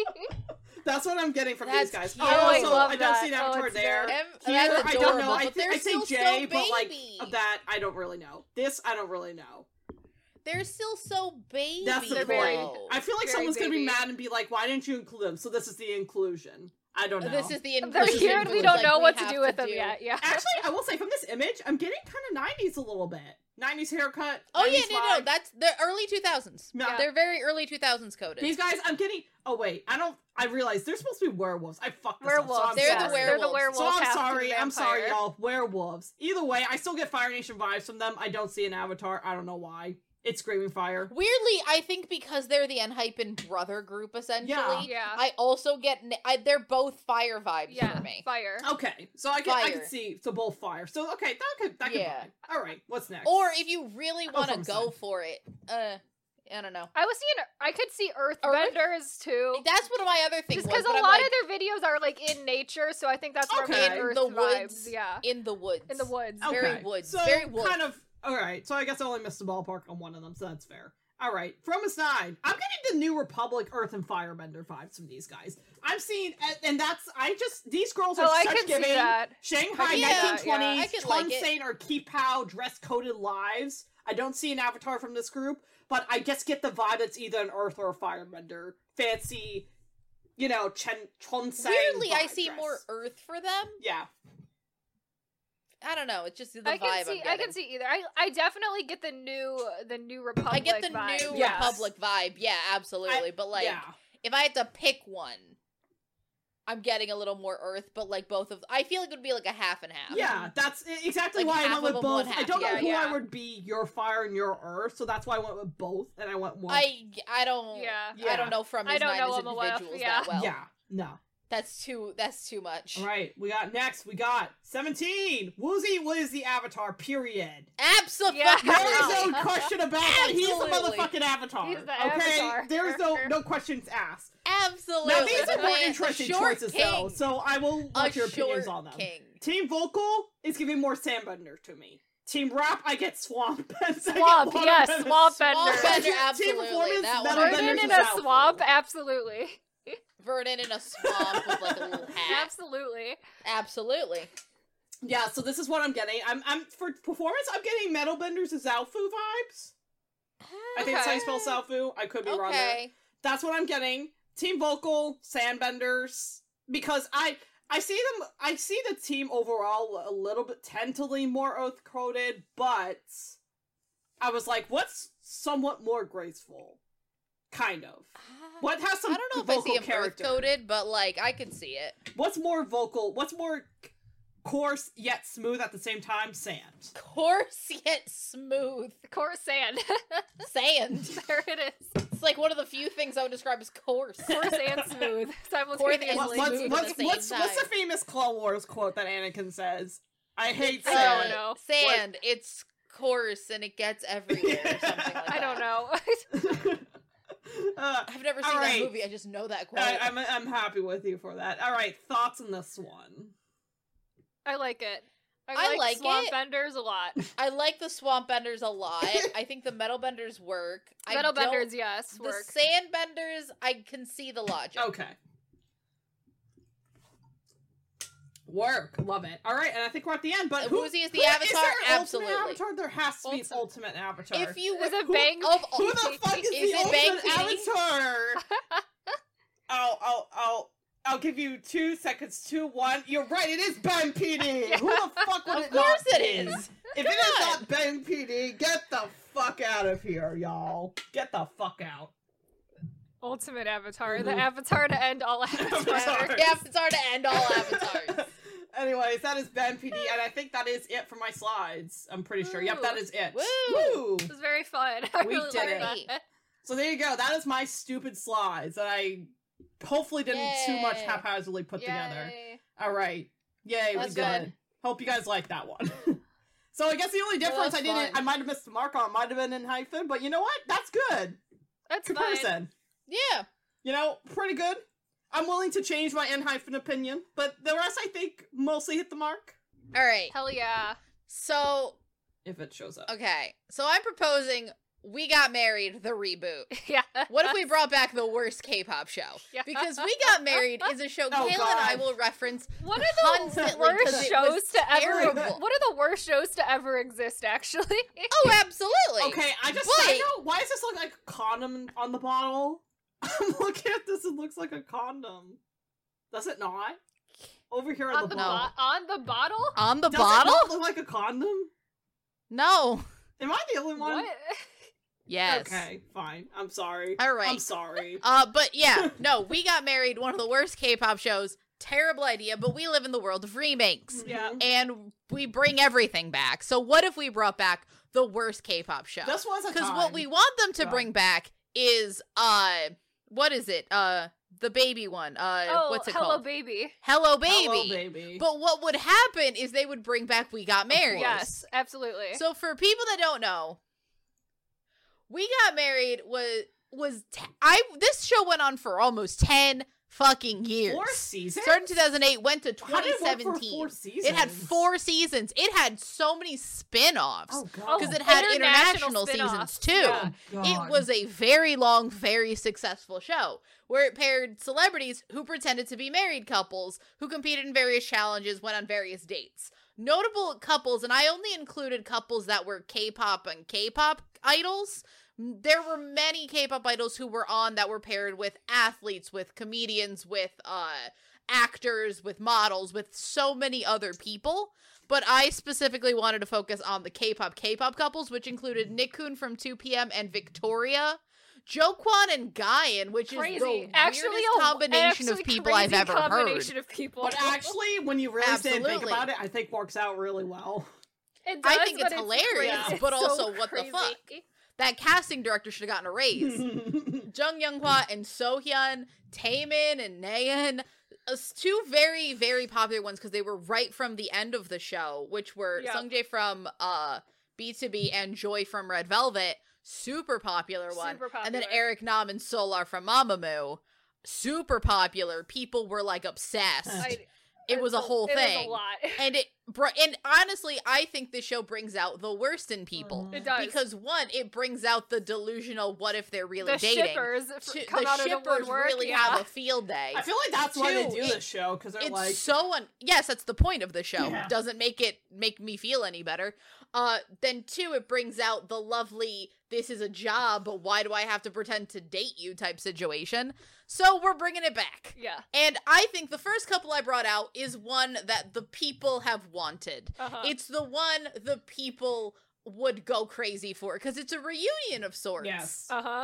That's what I'm getting from That's these guys. cute. Oh, Oh, I also, love I don't that. see an Oh, Avatar it's there. good. Em- Here, that's I don't adorable, know. I, but th- they're I say still Jay, so but like baby. that, I don't really know. This, I don't really know. They're still so baby. That's the They're point. very- though. I feel like very someone's gonna be baby. mad and be like, "Why didn't you include them?" So this is the inclusion. I don't know. This is the They're inclusion here and we was don't like, know we what to have do with them do. yet. Yeah. Actually, I will say from this image, I'm getting kind of nineties a little bit. nineties haircut. Oh yeah, nineties no, no, vibe. that's the early two thousands. Yeah. They're very early two thousands coded. These guys, I'm getting. Oh wait, I don't. I realize they're supposed to be werewolves. I fucked this up. Werewolves. So I'm They're the sorry. They're the werewolves. werewolf. So I'm half sorry. the I'm sorry, vampire. y'all. Werewolves. Either way, I still get Fire Nation vibes from them. I don't see an Avatar. I don't know why. It's Screaming Fire. Weirdly, I think because they're the Enhypen brother group, essentially, Yeah. Yeah. I also get, I, they're both fire vibes yeah. for me. Fire. Okay, so I can I can Fire. see so both fire. So okay, that could that could Yeah. buy. All right, what's next? Or if you really Oh, want to from go side. for it, uh, I don't know. I was seeing. I could see Earth- Earthbenders too. That's one of my other things. Just because was, a but lot I'm like, of their videos are like in nature, so I think that's where Okay. I'm In Earth the vibes. woods. Yeah, in the woods. in the woods. okay. very woods, So very wood. kind of all right. So I guess I only missed the ballpark on one of them, so that's fair. All right, from a nine, I'm getting the New Republic Earth and Firebender vibes from these guys. I'm seeing, and, and that's I just these girls are Oh, I such can see giving. that. Shanghai Yeah, nineteen twenties, yeah. I can like it. Tonsane or Keepao dress coded lives. I don't see an avatar from this group, but I just get the vibe that's either an Earth or a Firebender. Fancy, you know, Chen Chonsang. Weirdly, I vibe see dress. more Earth for them. Yeah. I don't know. It's just the I vibe can see. I'm I getting. can see either. I I definitely get the new the new Republic. I get the vibe. new Yes. Republic vibe. Yeah, absolutely. I- but like, yeah. if I had to pick one, I'm getting a little more Earth. But like both of, I feel like it would be like a half and half. Yeah, that's i- exactly Like why I half went of with them, one both. I half. don't know Yeah, who yeah. I would be, your fire and your earth, so that's why I went with both, and I went one. I I don't. Yeah. I don't know from I his don't nine know as him well, individuals yeah. that well. yeah, no. That's too. That's too much. All right, we got next. We got seventeen. Woozy was the avatar. Period. Absolutely. Yeah. There is no question about that. He's the Absolutely. motherfucking avatar. He's the okay, avatar. there's no no questions asked. Absolutely. Now these The are more man- the interesting short choices king. though, so I will A want your opinions short on them. king. Team Vocal is giving more Sandbender to me. Team Rap, I get Swamp. I get Swamp, Waterbender. yes, Swamp Bender. Swamp Bender, Team absolutely. Performance, That Metal one. Benders Vernon in is a out swamp, for. absolutely, Vernon in a swamp with like a little hat. absolutely. Absolutely. Yeah, so this is what I'm getting. I'm I'm for performance. I'm getting Metal Benders as Zaofu vibes. I think that's how you spell Zaofu. I could be wrong there. Okay. That's what I'm getting. Team Vocal, Sandbenders, because I I see them. I see the team overall a little bit tend to lean more oath coded, but I was like, what's somewhat more graceful? Kind of. What has some I don't know if I vocal see him character? earth coded, but like I could see it. What's more vocal? What's more coarse yet smooth at the same time? Sand. Coarse yet smooth. Coarse sand. Sand. There it is. It's like one of the few things I would describe as coarse. Coarse and smooth and simultaneously. What, what's smooth at what's the same what's, what's the time. famous Clone Wars quote that Anakin says? I hate I sand. don't know. Sand. It's coarse and it gets everywhere or something like that. I don't know. uh, I've never All seen right. that movie. I just know that quote. I, I'm I'm happy with you for that. All right, thoughts on this one? I like it. I, I like, like swamp it. benders a lot. I like the swamp benders a lot. I think the metal benders work. I Metal don't- benders, yes, The work. sand benders, I can see the logic. Okay. Work, love it. All right, and I think we're at the end. But who, Woozy is the who- avatar? there an Absolutely. Ultimate avatar? There has to be an Ulti- ultimate avatar. If you Is it Who- Bang? of Who the fuck is, Is the it Bang ultimate P D? avatar? I'll, I'll, I'll, I'll give you two seconds. Two, one. You're right. It is Bang P D. Yeah. Who the fuck would Of it course not it be? is. If it is not Bang P D, get the fuck out of here, y'all. Get the fuck out. Ultimate avatar. Mhm. The avatar to end all avatars. Avatar. The avatar to end all avatars. Anyways, that is Ben P D, and I think that is it for my slides. I'm pretty sure. Yep, that is it. Woo. Woo! It was very fun. I We really did liked it. that. So there you go. That is my stupid slides that I hopefully didn't too much Yay. haphazardly put together. Yay. All right. Yay, That's we did good. it. Hope you guys like that one. So I guess the only Well, difference that's I didn't, fun. I might have missed the mark on, might have been in hyphen, but you know what? That's good. That's fine. Comparison. Yeah. You know, pretty good. I'm willing to change my N hyphen opinion, but the rest I think mostly hit the mark. All right. Hell yeah. So, If it shows up. okay. So I'm proposing We Got Married, the reboot. Yeah. What if we brought back the worst K-pop show? Yeah. Because We Got Married is a show Oh, Kayla and I God. will reference What are the constantly 'cause worst it shows was to ever? terrible. What are the worst shows to ever exist? Actually. Oh, absolutely. Okay, I just But- I know why does this look like a condom on the bottle? I'm looking at this, it looks like a condom. Does it not? Over here on, on the the bottle. bo- on the bottle. On the Does bottle? it not look like a condom? No. Am I the only one? What? Yes. Okay, fine. I'm sorry. All right. I'm sorry. Uh, but yeah, no, We Got Married, one of the worst K-pop shows. Terrible idea, but we live in the world of remakes. Yeah. Mhm. And we bring everything back. So what if we brought back the worst K-pop show. This was a Because time. what we want them to Go bring on. back is, uh, what is it? Uh, the baby one. Uh, Oh, what's it Hello called? Baby. Hello Baby. Hello, baby. But what would happen is they would bring back We Got Married. Yes, absolutely. So for people that don't know, We Got Married was was t- I this show went on for almost ten fucking years. Four seasons? Started in two thousand eight, went to How did twenty it work for seventeen. four seasons? It had four seasons. It had so many spin-offs. Oh, God. Oh, Because it had international international seasons spin-offs. too. Yeah. God. It was a very long, very successful show where it paired celebrities who pretended to be married couples who competed in various challenges, went on various dates. Notable couples, and I only included couples that were K-pop and K-pop idols. There were many K-pop idols who were on that were paired with athletes, with comedians, with uh, actors, with models, with so many other people. But I specifically wanted to focus on the K-pop K-pop couples, which included Nickun from two P M and Victoria, Jokwon and Guyan, which Crazy. is the Actually, weirdest a- combination actually of people crazy I've ever combination heard. of people. But actually, when you really sit and think Absolutely. about it, I think works out really well. It I does, think but it's hilarious, crazy. but It's so also, what the crazy. fuck? That casting director should have gotten a raise. Jung Younghwa and Sohyun, Taemin and Nayeon, uh, two very, very popular ones because they were right from the end of the show, which were Yeah. Sungjae from uh, B two B and Joy from Red Velvet, super popular one. Super And then popular. Eric Nam and Solar from Mamamoo, super popular. People were like obsessed. I- it was a it's whole it was thing. a lot. And it br- and honestly, I think this show brings out the worst in people. Mhm. It does. Because one, it brings out the delusional what if they're really the dating. shippers f- Two- come the out of the shippers woodwork. really yeah. have a field day. I feel like that's why they Two, do it- this show, because they're It's like, so un- yes, that's the point of the show. Yeah. Doesn't make it make me feel any better. Uh, then two, it brings out the lovely "this is a job, but why do I have to pretend to date you" type situation. So we're bringing it back. Yeah. And I think the first couple I brought out is one that the people have wanted. Uh-huh. It's the one the people would go crazy for because it's a reunion of sorts. yes. Uh-huh.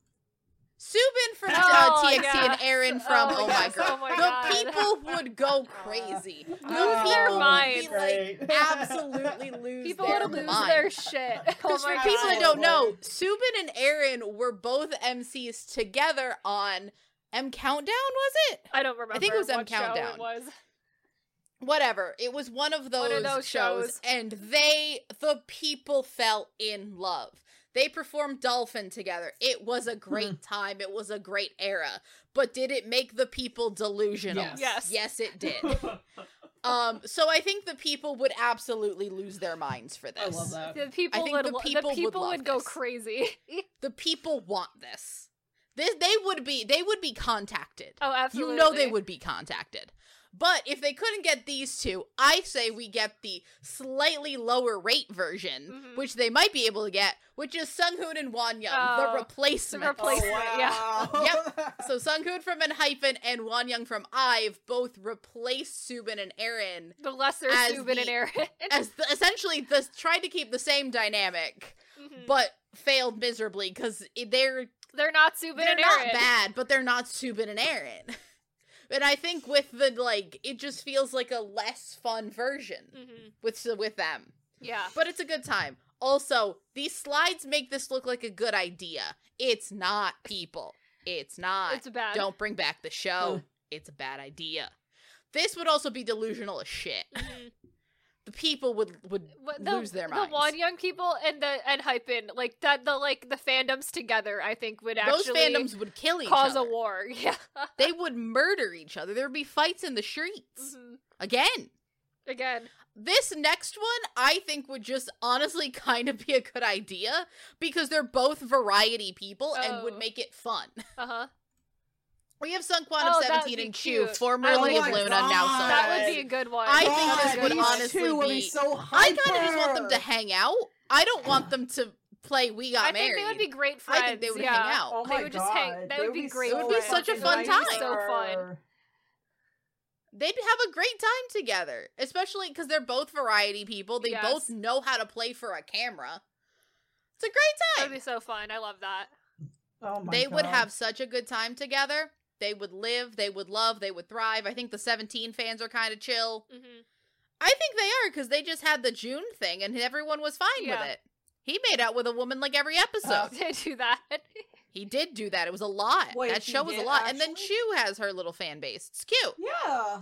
Subin from Oh, uh, T X T yeah. and Aaron from Oh, Oh My yes. Girl. Oh my the God. people would go crazy. The Lose their people would minds. be like absolutely lose People their would lose minds. their shit. Oh Because my for people that God. don't know, Subin and Aaron were both M Cs together on M Countdown, was it? I don't remember. I think it was M what show Countdown. It was. Whatever. It was one of those, One of those shows, shows. and they, the people, fell in love. They performed Dolphin together. It was a great time. It was a great era. But did it make the people delusional? Yes. Yes. Yes, it did. um. So I think the people would absolutely lose their minds for this. I love that. The people think would. the lo- people the would people love would go this. crazy. The people want this. This they would be. They would be contacted. Oh, absolutely. You know they would be contacted. But if they couldn't get these two, I say we get the slightly lower rate version, Mhm. which they might be able to get, which is Sunghoon and Wanyoung, Oh, the replacement. the replacement. Oh, yeah. wow. So Sunghoon from Enhypen and Wanyoung from IVE both replaced Subin and Aaron The lesser As Subin the- and Aaron. as the, essentially the, tried to keep the same dynamic, Mhm. but failed miserably because they're They're not Subin they're and not Aaron. bad, but they're not Subin and Aaron. And I think with the like, it just feels like a less fun version Mhm. with with them. Yeah. But it's a good time. Also, these slides make this look like a good idea. It's not, people. It's not. It's bad. Don't bring back the show. It's a bad idea. This would also be delusional as shit. Mhm. The people would would What- the, lose their minds. The one young people and the and Hypen, like that, the like the fandoms together, I think would Those actually fandoms would kill each cause other. a war. Yeah. They would murder each other. There would be fights in the streets. Mhm. Again. Again. This next one, I think, would just honestly kind of be a good idea because they're both variety people and would Oh. make it fun. Uh huh. We have Sunkwon Oh, of that would seventeen be and Chu, cute. formerly Oh of my Luna, now God. Sun. That would be a good one. I think God, this would these honestly two would be- so I kind of just want them hyper. to hang out. I don't want them to play We Got I Married. think they would be great friends. I think they would yeah. hang out. Oh They my would just hang- God. that They would be great It would be such a friends. fun It would be time. so fun. They'd have a great time together, especially because they're both variety people. They Yes. both know how to play for a camera. It's a great That time. would be so fun. I love that. Oh my They would God. have such a good time together. They would live, they would love, they would thrive. I think the seventeen fans are kind of chill. hmm I think they are because they just had the June thing and everyone was fine Yeah. with it. He made out with a woman like every episode. Did do that. He did do that. It was a lot. Wait, that he show was a did, lot. And then actually? Chew has her little fan base. It's cute. Yeah.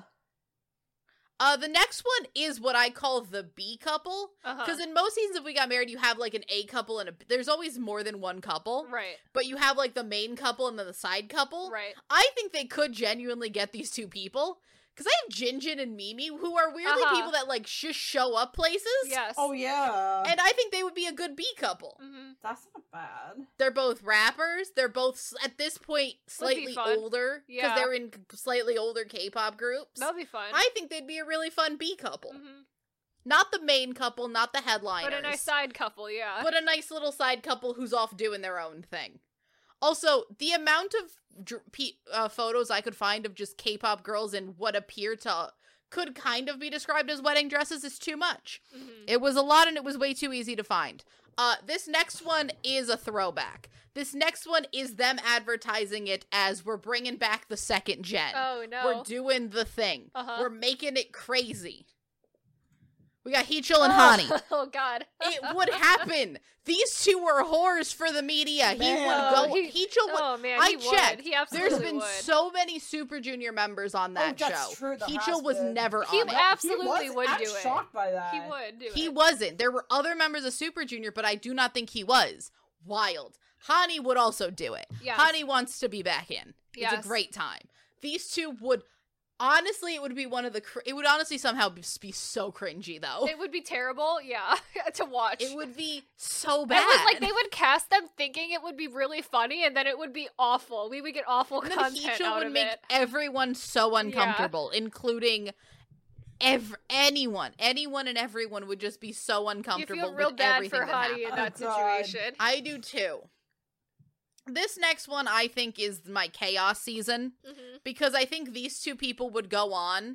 Uh, the next one is what I call the B couple. Uh-huh. Because in most seasons of We Got Married, you have like an A couple and a. There's always more than one couple. Right. But you have like the main couple and then the side couple. Right. I think they could genuinely get these two people. Because I have Jinjin and Mimi, who are weirdly Uh-huh. people that like just show up places. Yes. Oh yeah. And I think they would be a good B couple. Mhm. That's not bad. They're both rappers. They're both, s- at this point, Would be slightly fun. older. Because Yeah. they're in slightly older K-pop groups. That'll be fun. I think they'd be a really fun B couple. Mhm. Not the main couple, not the headliners. But a nice side couple, yeah. But a nice little side couple who's off doing their own thing. Also, the amount of dr- p- uh, photos I could find of just K-pop girls in what appear to could kind of be described as wedding dresses is too much. Mhm. It was a lot and it was way too easy to find. Uh, this next one is a throwback. This next one is them advertising it as we're bringing back the second gen. Oh no. We're doing the thing. Uh-huh. We're making it crazy. We got Heechul and Hani. Oh god. It would happen. These two were whores for the media. He Man. would go. Oh, he- Heechul would. Oh man, I he checked. would. He absolutely There's been would. so many Super Junior members on that oh, that's show. True, there Heechul has was been. never He on it. absolutely he was, would I'm do it. shocked by that. He would do He it. wasn't. There were other members of Super Junior, but I do not think he was. Wild. Hani would also do it. Yes. Hani wants to be back in. It's Yes. a great time. These two would. Honestly, it would be one of the. Cr- it would honestly somehow be, be so cringy, though. It would be terrible, yeah, to watch. It would be so It bad. was like they would cast them thinking it would be really funny, and then it would be awful. We would get awful And then content Heechul out would of make it. everyone so uncomfortable, including ev- anyone. Anyone and everyone would just be so You uncomfortable feel real with bad everything for that Hottie in happened. that Oh, God. situation. I do too. This next one I think is my chaos season Mhm. because I think these two people would go on.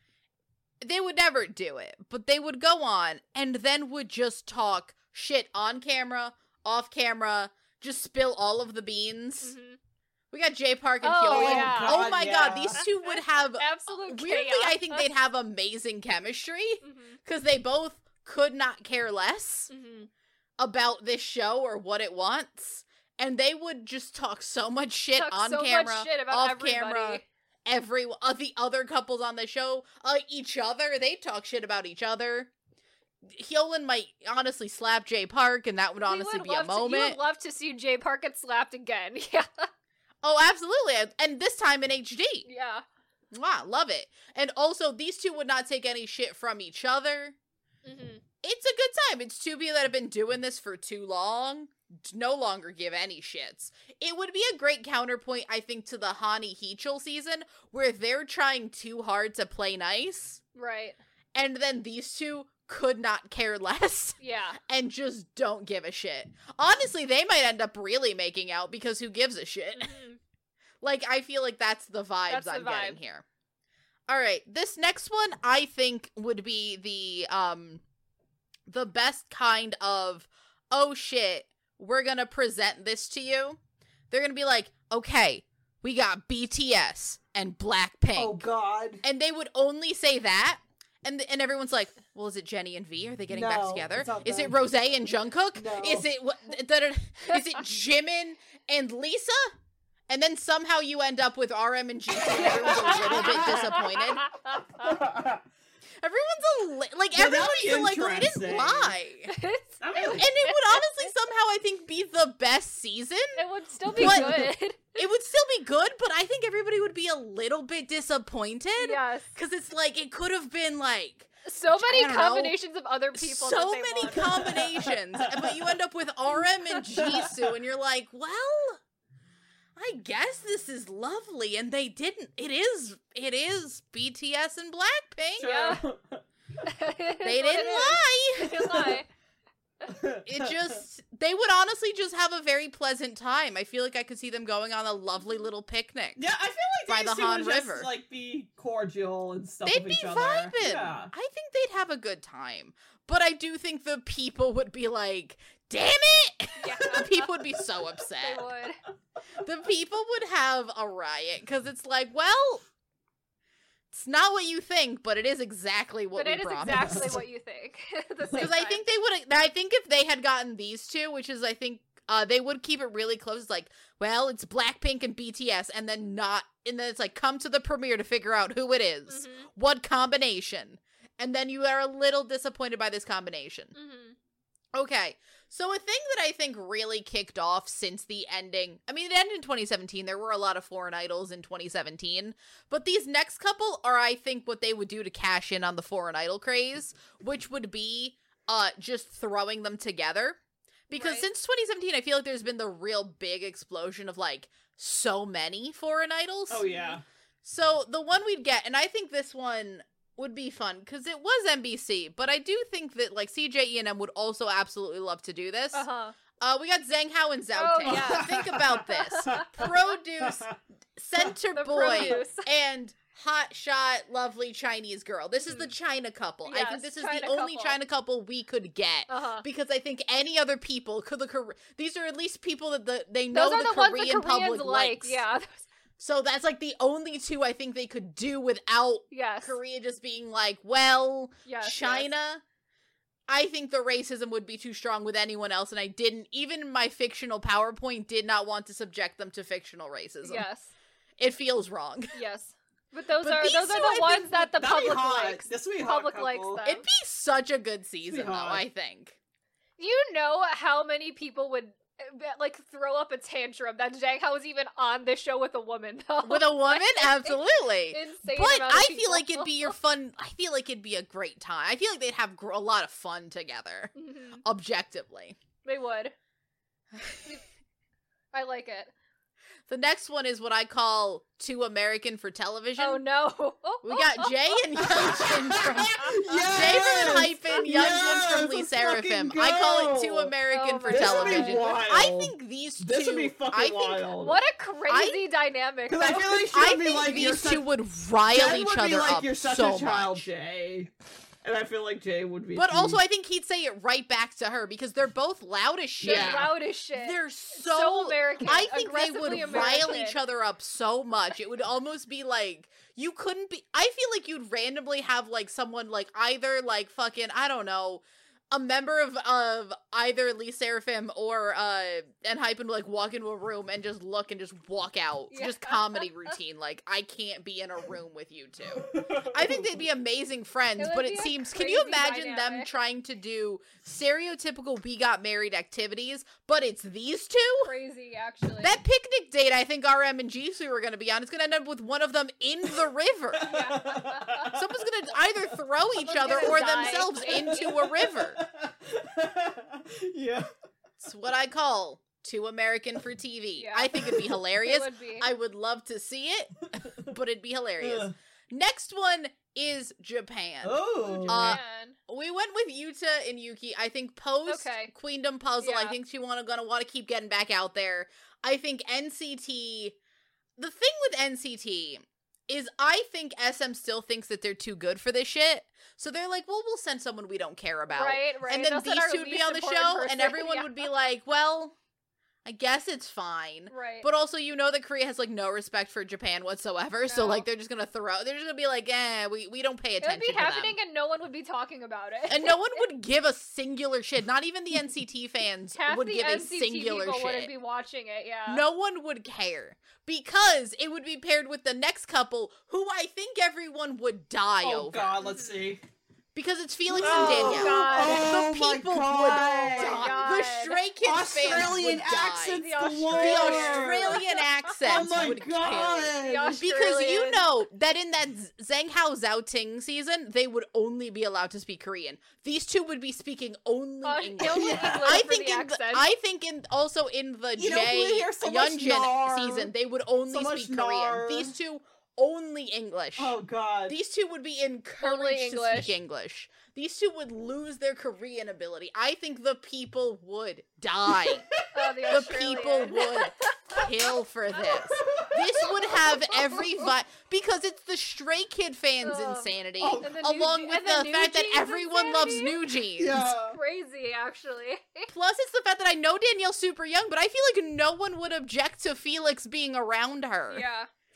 They would never do it, but they would go on and then would just talk shit on camera, off camera, just spill all of the beans. Mhm. We got Jay Park and Oh, Hyolyn. yeah. Oh God, my yeah. god, these two would have Absolute weirdly chaos. I think they'd have amazing chemistry Mhm. because they both could not care less Mhm. about this show or what it wants. And they would just talk so much shit Talk on so much camera, shit about off everybody. camera. Every uh, the other couples on the show, uh, each other, they talk shit about each other. Hyolyn might honestly slap Jay Park, and that would We honestly would be a love to- you moment. would love to see Jay Park get slapped again. Yeah. Oh, absolutely, and this time in H D. Yeah. Wow, love it. And also, these two would not take any shit from each other. Mm-hmm. It's a good time. It's two people that have been doing this for too long. No longer give any shits. It would be a great counterpoint, I think, to the Hani Heechul season, where they're trying too hard to play nice, Right. and then these two could not care less Yeah. and just don't give a shit. Honestly, they might end up really making out because who gives a shit? Mhm. Like, I feel like that's the vibes That's the I'm getting vibe. here. All right, this next one I think would be the um the best kind of oh shit, we're going to present this to you. They're going to be like, "Okay, we got B T S and Blackpink." Oh God. And they would only say that. And and everyone's like, "Well, is it Jenny and V? Are they getting back No, together? it's not Is it them. Rosé and Jungkook? No. Is it what? da- da- da- Is it Jimin and Lisa?" And then somehow you end up with R M and G, and everyone's a little bit disappointed. Everyone's a li- like Yeah, that'd everyone's be still like, "Well, they didn't interesting. lie." It's- I And, mean, and it would honestly somehow, I think, be the best season. it would still be What? good. It would still be good, but I think everybody would be a little bit disappointed. Yes. Because it's like, it could have been like, So many I don't know. combinations of other people. so that they many want. combinations, but you end up with R M and Jisoo, and you're like, well, I guess this is lovely, and they didn't. It is, it is B T S and Blackpink. Yeah. sure. They didn't lie. They didn't lie. It just, they would honestly just have a very pleasant time. I feel like I could see them going on a lovely little picnic. Yeah, I feel By like the these two Han would just, River. like, be cordial and stuff They'd with be each other. vibing. Yeah. I think they'd have a good time. But I do think the people would be like, damn it! Yeah. The people would be so They upset. would. The people would have a riot because it's like, well, It's not what you think, but it is exactly what But we it is promised. exactly what you think. at the same Because I time. think they would. I think if they had gotten these two, which is I think uh, they would keep it really close. It's like, well, it's Blackpink and B T S, and then not, and then it's like come to the premiere to figure out who it is, Mhm. what combination, and then you are a little disappointed by this combination. Mhm. Okay, so a thing that I think really kicked off since the ending, I mean, it ended in twenty seventeen. There were a lot of foreign idols in twenty seventeen, but these next couple are, I think, what they would do to cash in on the foreign idol craze, which would be uh just throwing them together. Because Right. since twenty seventeen, I feel like there's been the real big explosion of, like, so many foreign idols. Oh yeah. So the one we'd get, and I think this one would be fun because it was N B C, but I do think that like C J E and M would also absolutely love to do this. Uh-huh. Uh, we got Zhang Hao and Zhao Oh, Ting. yeah. Think about this: produce, center The boy, produce. and hot shot, lovely Chinese girl. This is the China couple. I Yes, think this is China the only couple. China couple we could get. Uh-huh. Because I think any other people could the Kore- these are at least people that the they know Those are the, the ones Korean the Koreans public like. likes. Yeah. So that's like the only two I think they could do without Yes. Korea just being like, well, Yes. China. I think the racism would be too strong with anyone else, and I didn't, even in my fictional PowerPoint, did not want to subject them to fictional racism. Yes. It feels wrong. Yes. But those But are these those two, are I the ones think that the that'd be public hot. likes. This would be The a hot public likes couple. them. It'd be such a good season, though, hot. I think. You know how many people would uh, like throw up a tantrum that Zhang Hao was even on this show with a woman though. With a woman? Absolutely. Insane But amount of I feel people. like it'd be your fun. I feel like it'd be a great time. I feel like they'd have gr- a lot of fun together, Mhm. objectively. They would. I like it. The next one is what I call Too American for Television. Oh no. We got Jay and Youngjin from Yes! Jay from Hyphen, Youngjin Yes, from Lee let's Seraphim. fucking I call it go! Too American Oh for my This would be Television. wild. I think these two. This would be fucking I think, wild. What a crazy dynamic. Because I though. feel like she I would be think like you're these such, two would rile Jen each would be other like up you're such so a child, much. Jay. And I feel like Jay would be. But too. also, I think he'd say it right back to her because they're both loud as shit. They're Yeah. loud as shit. They're so, so. American. I think they would aggressively rile American. each other up so much. It would almost be like you couldn't be. I feel like you'd randomly have like someone like either like fucking I don't know. A member of of either Lee Seraphim or uh and Hypen would like walk into a room and just look and just walk out. Yeah. Just comedy routine. Like I can't be in a room with you two. I think they'd be amazing friends, It would but be it a seems can you crazy imagine them dynamic. trying to do stereotypical we got married activities, but it's these two? Crazy, actually. That picnic date I think R M and Jisoo were gonna be on is gonna end up with one of them in the river. Someone's gonna either throw each Someone's other gonna or die. themselves into a river. Yeah. It's what I call too American for T V. Yeah. I think it'd be It hilarious. would be. I would love to see it, but it'd be hilarious. Ugh. Next one is Japan. Oh. Uh, Man. We went with Yuta and Yuki. I think post Okay. Queendom Puzzle, I Yeah. think she wanna gonna want to keep getting back out there. I think N C T. The thing with N C T is I think S M still thinks that they're too good for this shit. So they're like, well, we'll send someone we don't care about. Right, right. And then They'll send these our two would be least on the important show, person. and everyone Yeah. would be like, well, I guess it's fine. Right. But also, you know that Korea has, like, no respect for Japan whatsoever, so, No. like, they're just gonna throw, they're just gonna be like, eh, we, we don't pay it attention would be to happening them. and no one would be talking about it. And no one would give a singular shit. Not even the N C T fans Half would the give N a C T singular people shit. wouldn't be watching it, yeah. No one would care. Because it would be paired with the next couple, who I think everyone would die Oh over. God, let's see. Because it's Felix Oh, and Danielle. God. Oh The my people God. would Oh my die. God. The Stray Kids fans Australian would die. accents The galore. The Australian- Australian Oh accents my would kill. God. The Because you Australian- know that in that Zhang Hao Zhao Ting season, they would only be allowed to speak Korean. These two would be speaking only Uh, English. only Yeah. English I for think the in the, accent. I think in also in the You know, we Jay hear so much Yunjin nar. season, they would only So much speak nar. Korean. These two only English. Oh God. These two would be encouraged Only to English. speak English. These two would lose their Korean ability. I think the people would die. Oh, the, The people Australian. would kill for this. This would have every vi- because it's the Stray Kid fans' Ugh. insanity, Oh. And the new along Je- with and the, the new fact that Jeans everyone loves insanity. New Jeans. Yeah. Crazy, actually. Plus, it's the fact that I know Danielle's super young, but I feel like no one would object to Felix being around her. Yeah.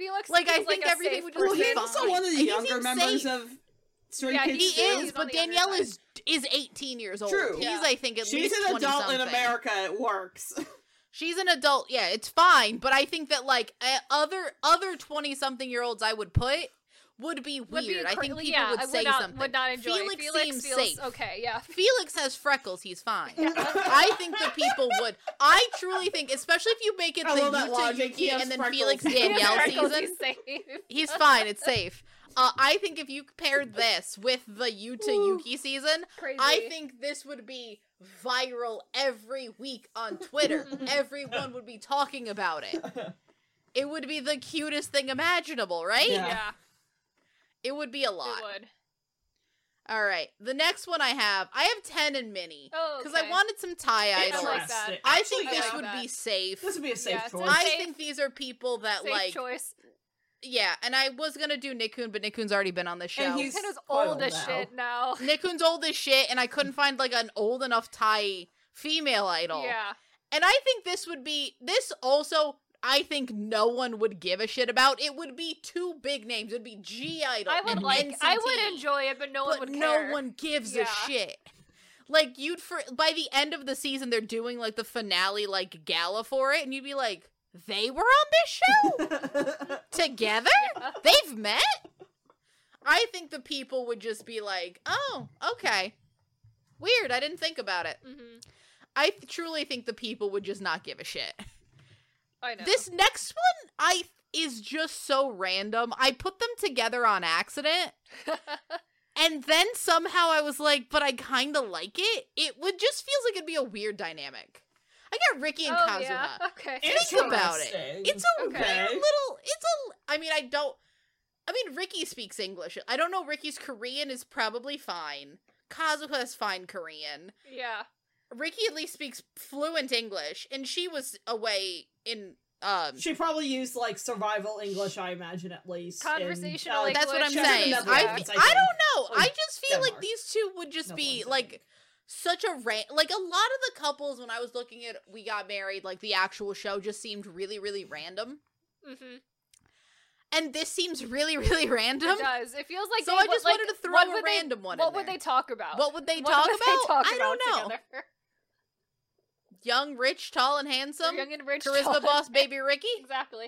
Felix Like, I feels think a everything safe would just Well, be he's person. also fine. one of the He younger seems members safe. of Stray Yeah, Kids He too. is, He's on but the younger Danielle side. is is eighteen years old. True. He's, Yeah. I think, at She's least an adult in twenty-something. America. It works. She's an adult. Yeah, it's fine. But I think that, like, uh, other other twenty-something-year-olds I would put would be weird. Would be I think cra- people yeah, would I say not, something. Would not enjoy. Felix, Felix seems feels safe. okay. Yeah. Felix has freckles. He's fine. Yeah. I think that people would. I truly think, especially if you make it I the love that Yuta logic. He Yuki has and then freckles. Felix He has Danielle Freckles, season, he's safe. he's fine. It's safe. Uh, I think if you paired this with the Yuta Yuki season, Crazy. I think this would be viral every week on Twitter. Everyone would be talking about it. It would be the cutest thing imaginable, right? Yeah. Yeah, It would be a lot. it would. All right. The next one I have, I have ten and Minnie. Oh, Because I okay. wanted some tie I idols. like that. Interesting. I Actually, think I this like would that. be safe. This would be a safe Yeah, it's a choice. I safe- think these are people that, Safe like, choice. yeah, and I was gonna do Nickun, but Nickun's already been on the show. And he's Ken is quite old old as now. shit now. Nickun's old as shit, and I couldn't find, like, an old enough Thai female idol. Yeah. And I think this would be, this also, I think no one would give a shit about. It would be two big names. It would be G Idol I would and like. N C T, I would enjoy it, but no one but would no care. one gives Yeah. a shit. Like, you'd, for by the end of the season, they're doing, like, the finale, like, gala for it, and you'd be like, they were on this show? Together? Yeah. They've met? I think the people would just be like, oh, okay. Weird, I didn't think about it. hmm I th- truly think the people would just not give a shit. I know. This next one, I th- is just so random. I put them together on accident, and then somehow I was like, but I kind of like it. It would just feels like it'd be a weird dynamic. I got Ricky and oh Kazuha. yeah. Okay. Think about it. Interesting. It's a Okay. weird little. It's a. I mean, I don't. I mean, Ricky speaks English. I don't know. Ricky's Korean is probably fine. Kazuha is fine Korean. Yeah. Ricky at least speaks fluent English, and she was away in. Um, She probably used like survival English, I imagine, at least. in, Conversational uh, English. that's what I'm She's in the saying. Netherlands, I, I th- think. I don't know. Or I just feel like Denmark. these two would just be Netherlands, I like think. such a ran- like a lot of the couples when I was looking at We Got Married, like the actual show, just seemed really, really random. hmm And this seems really, really random. It does. It feels like So they I would, just like, wanted to throw what a would they- random one What in would there. they talk about? What would they What talk would about? They talk I don't about know. Together? Young, rich, tall, and handsome. Young and rich. Charisma tall- boss, baby Ricky. Exactly.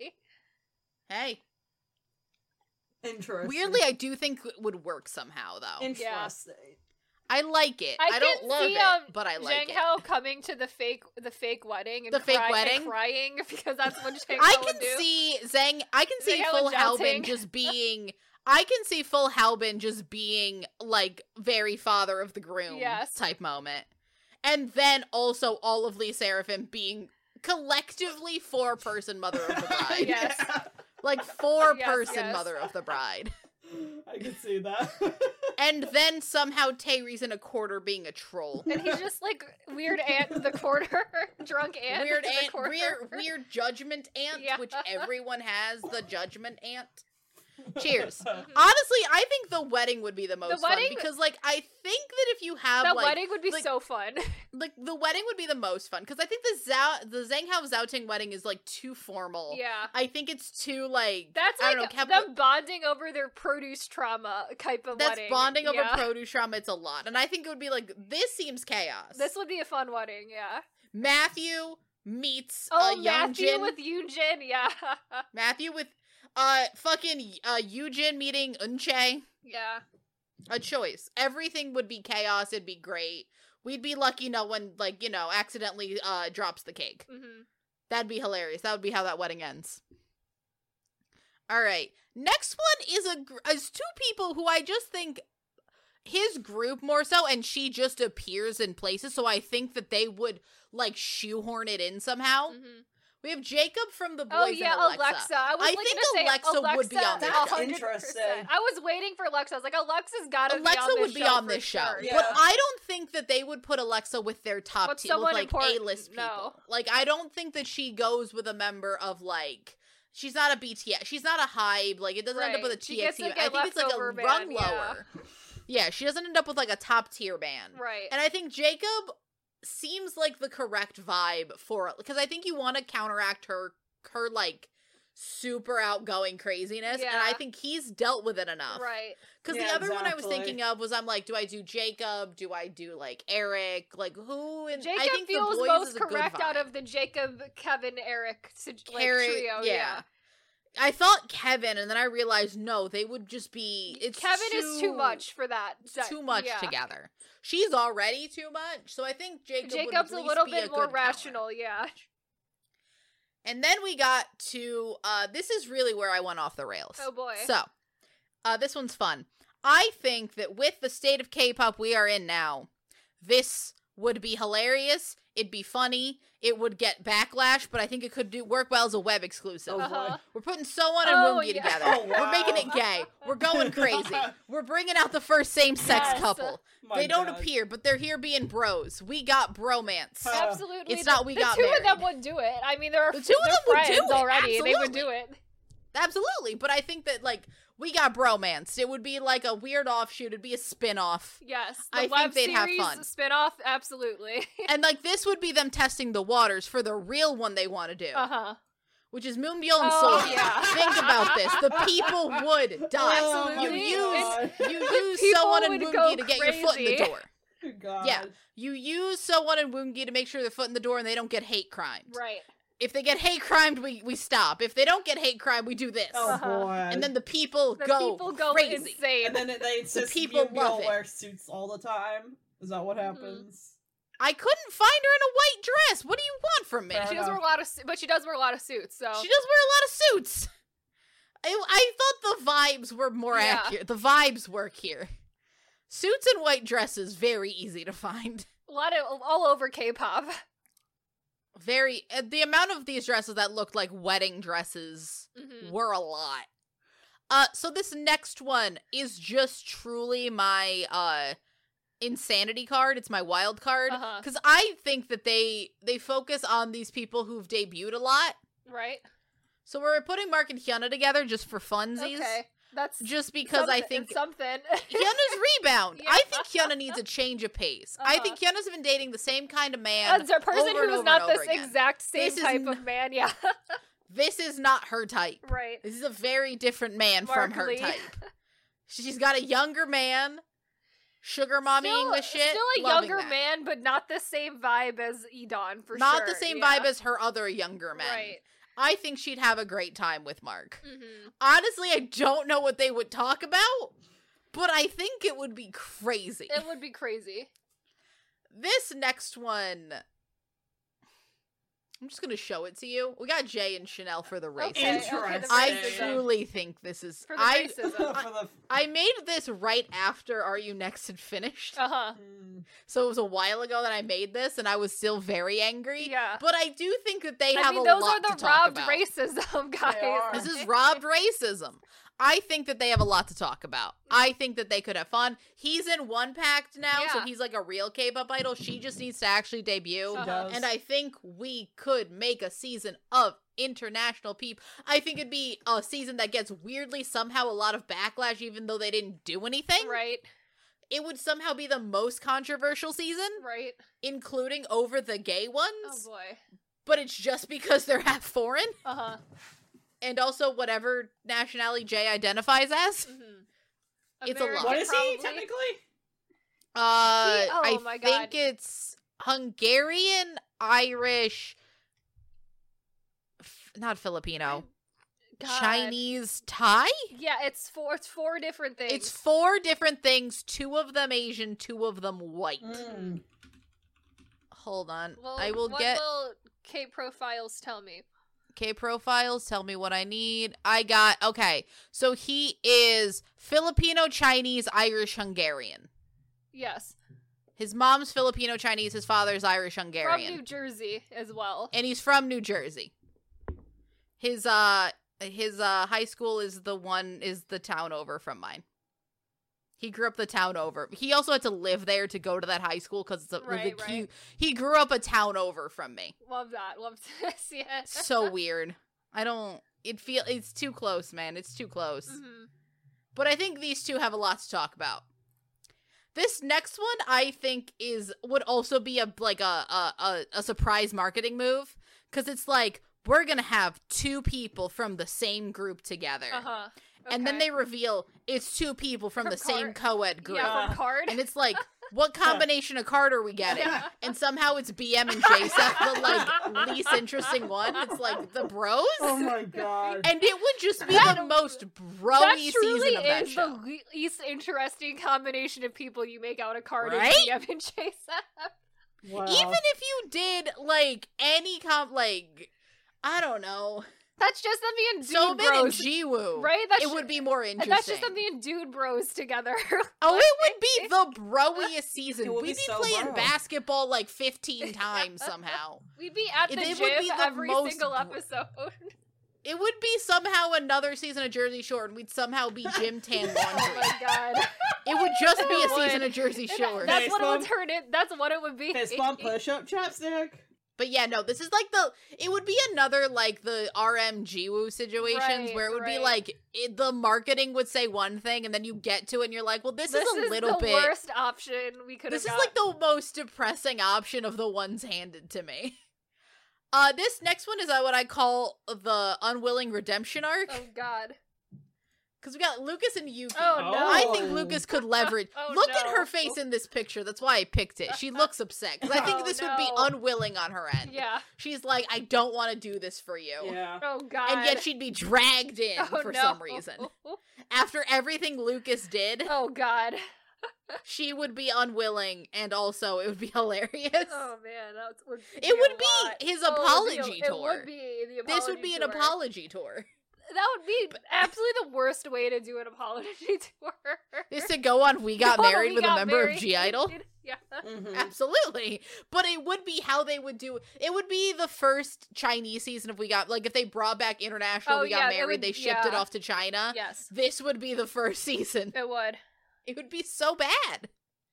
Hey, Interesting. weirdly, I do think it would work somehow, though. Interesting. I like it. I I, don't can love see, it, um, but I like Zhang it. Hao coming to the fake, the fake wedding, and The fake cry- wedding? and crying because that's what Zhang I Hao can would do. see Zhang. I can see Zhang Hao Full and Halbin Zhao just being. I can see Full Halbin just being like very father of the groom Yes. type moment, and then also all of Lee Seraphim being collectively four person mother of the bride. Yes. Yeah. Like four Yes, person yes. mother of the bride. I can see that. And then somehow Taeree's in a quarter being a troll. And he's just like weird aunt in the corner, drunk aunt. Weird in the ant, corner. weird, weird judgment ant, Yeah. which everyone has. The judgment ant. Cheers. Honestly, I think the wedding would be the most wedding- fun because, like, I think that if you have The like, wedding would be like, so fun. like the wedding would be the most fun because I think the Zhao, the Zhang Hao Zhaoting wedding is like too formal. Yeah. I think it's too like That's I like don't know. Kept, them bonding over their produce trauma type of that's wedding. bonding over Yeah. produce trauma. It's a lot, and I think it would be like this seems chaos. This would be a fun wedding, yeah. Matthew meets Oh, uh, Young Matthew Jin. with Yoonjin, yeah. Matthew with uh fucking uh Yoojin meeting Eunchae. yeah. A choice. Everything would be chaos. It'd be great. We'd be lucky no one like you know accidentally uh drops the cake. hmm That'd be hilarious. That would be how that wedding ends. All right. Next one is a gr- is two people who I just think his group more so, and she just appears in places. So I think that they would like shoehorn it in somehow. hmm We have Jacob from the Boys Oh yeah, and Alexa. Alexa. I was I like think gonna say Alexa Alexa would be on this a show. hundred Interesting. percent. I was waiting for Alexa. I was like, Alexa's gotta Alexa be on this would be show on for this show, sure. Yeah. but I don't think that they would put Alexa with their top With tier, with someone like important, A-list people. no. Like I don't think that she goes with a member of like. She's not a B T S. She's not a Hybe. Like it doesn't end up Right. with a She T X gets, T. like, I a think it's like a leftover run band, yeah. lower. Yeah, she doesn't end up with like a top tier band. Right. And I think Jacob seems like the correct vibe for it because I think you want to counteract her her like super outgoing craziness, and Yeah. I think he's dealt with it enough. Right. Because Yeah, the other one I was exactly. thinking of was I'm like, do I do Jacob? Do I do like Eric? Like who? And Jacob I think feels the boys most is a good correct out vibe. of the Jacob, Kevin, Eric sit- like, Eric- trio. yeah. Yeah. I thought Kevin, and then I realized no, they would just be. It's Kevin is too much for that. It's that- too much yeah. together. She's already too much, so I think Jacob would Jacob's at a least little be bit a more good counter. rational, yeah. And then we got to uh this is really where I went off the rails. Oh boy. So, uh this one's fun. I think that with the state of K-pop we are in now, this would be hilarious. It'd be funny. It would get backlash, but I think it could do work well as a web exclusive. Oh, Uh-huh. boy. We're putting Sowon and Oh, Woongi yeah. together. Oh, We're making wow. it gay. We're going crazy. We're bringing out the first same-sex Yes. couple. My They don't God. appear, but they're here being bros. We got bromance. Uh, Absolutely. it's the, not we the got two of them married. would do it. I mean, they're, The two of they're them would friends do it, already. They would absolutely. do it. Absolutely, but I think that, like, we got bromance. It would be like a weird offshoot. It'd be a spin-off. Yes. The I think web they'd have series fun. spin-off, absolutely. And, like, this would be them testing the waters for the real one they want to do, Uh-huh. which is Moonbyul and Oh, Seoul. yeah. Think about this. The people would die. Absolutely. You use, God. you use People someone and would go Woongi to get your foot in the crazy. door. God. Yeah. You use someone and Woongi to make sure their foot in the door and they don't get hate crimed. Right. If they get hate crimed, we, we stop. If they don't get hate crime, we do this. Oh Uh-huh. boy. And then the people The go people go crazy. insane. and then it, they The just people people love it. wear suits all the time. Is that what Mm-hmm. happens? I couldn't find her in a white dress. What do you want from me? Fair She does wear a enough. lot of, su- but she does wear a lot of suits. So She does wear a lot of suits. I, I thought the vibes were more Yeah. accurate. The vibes work here. Suits and white dresses, very easy to find. a lot of all over K-pop. Very, uh, the amount of these dresses that looked like wedding dresses Mhm. were a lot. Uh, so this next one is just truly my, uh, insanity card. It's my wild card. Uh-huh. Because I think that they, they focus on these people who've debuted a lot. Right. So we're putting Mark and Hyuna together just for funsies. Okay. That's Just because I something- think it's something. Hyuna's rebound. Yeah. I think Hyuna needs a change of pace. I Uh-huh. think Hyuna's been dating the same kind of man. As a person over and who is over not and over this again. exact same This is type n- of man, yeah. This is not her type. Right. This is a very different man Mark from her Lee. type. She's got a younger man, sugar mommy Still, English shit. still a loving younger that. man, but not the same vibe as Edon for Not sure. the same yeah. vibe as her other younger men. Right. I think she'd have a great time with Mark. Mm-hmm. Honestly, I don't know what they would talk about, but I think it would be crazy. It would be crazy. This next one, I'm just gonna show it to you. We got Jay and Chanel for the race. Okay, okay, the Interesting. I racism. truly think this is. For the I racism. For the- I made this right after Are You Next had finished, Uh-huh. Mm. so it was a while ago that I made this, and I was still very angry. Yeah. But I do think that they I have mean, a those lot are the to talk robbed about. racism, guys. are. This is robbed racism. I think that they have a lot to talk about. I think that they could have fun. He's in One Pact now, so Yeah. he's like a real K-pop idol. She just needs to actually debut. She Uh-huh. does. And I think we could make a season of international peep. I think it'd be a season that gets weirdly somehow a lot of backlash even though they didn't do anything. Right, It would somehow be the most controversial season, right. including over the gay Oh ones. boy. But it's just because they're half foreign. Uh-huh. And also whatever nationality Jay identifies as. Mm-hmm. It's a lot. What is he probably. technically? Uh, He- oh I my think God. it's Hungarian, Irish, f- not Filipino, God. Chinese, Thai. Yeah, it's four. It's four different things. It's four different things. Two of them Asian, two of them white. Mm. Hold on, Well, I will what get will K profiles tell me? K profiles. Tell me what I need. I got okay. So he is Filipino, Chinese, Irish, Hungarian. Yes, His mom's Filipino Chinese. His father's Irish Hungarian. from New Jersey as well. And he's from New Jersey. His uh his uh high school is the one is the town over from mine. He grew up the town over. He also had to live there to go to that high school because it's a, Right, like, he right. he grew up a town over from me. Love that. Love to see it. So weird. I don't. It feel it's too close, man. It's too close. Mhm. But I think these two have a lot to talk about. This next one, I think, is would also be a like a a a, a surprise marketing move because it's like we're gonna have two people from the same group together. Uh-huh. Okay. And then they reveal it's two people from, From the same Card. co-ed group. Yeah, from Card. And it's like, what combination of card are we getting? Yeah. And somehow it's B M and J-Seth, the like least interesting one. It's like the bros. Oh my god. And it would just be That- the most that bro-y truly season of that is show. the least interesting combination of people you make out of Card Right? and B M and J-Seth. Wow. Even if you did like any comp, like I don't know, That's just them being dude Somin and bros. Jiwoo, Right? That's it ju- would be more And interesting. that's just them being dude bros together. Oh, it would be the broiest season. It would We'd be be so playing bro. basketball like fifteen times somehow. We'd be at It- the it gym would be the every most single br- episode. It would be somehow another season of Jersey Shore, and we'd somehow be Gym Tan Oh Laundry. my god. It would just be It a season would. of Jersey And Shore. That's what it would Fist turn it. That's what it would be. Fist bump, push up, chapstick. But yeah, no, this is like the, it would be another like the R M G Woo situations Right, where it would be right. like, it, the marketing would say one thing, and then you get to it and you're like, well, this, This is a little the bit, worst option we could have this is got. like the most depressing option of the ones handed to me. Uh, this next one is uh, what I call the unwilling redemption arc. Oh god. Because we got Lucas and Yuki. Oh, Oh. no. I think Lucas could leverage. Oh, Look at no. her face in this picture. That's why I picked it. She looks upset. Because I think Oh, this would be no. unwilling on her end. Yeah. She's like, I don't want to do this for you. Yeah. Oh god. And yet she'd be dragged in oh, for no. some reason. After everything Lucas did, Oh god. she would be unwilling, and also it would be hilarious. Oh man, that would be It would a be lot. his Oh, it would be a- apology It tour. would be the apology This would be an tour. apology tour. That would be absolutely the worst way to do an apology tour. Is to go on We Got Oh, Married We with Got a member Married. of G Idol. Yeah. Mhm. Absolutely. But it would be how they would do it. Would be the first Chinese season if we got, like, if they brought back International, Oh, We Got yeah, it Married, would- they shipped it yeah. off to China. Yes. This would be the first season. It would. It would be so bad.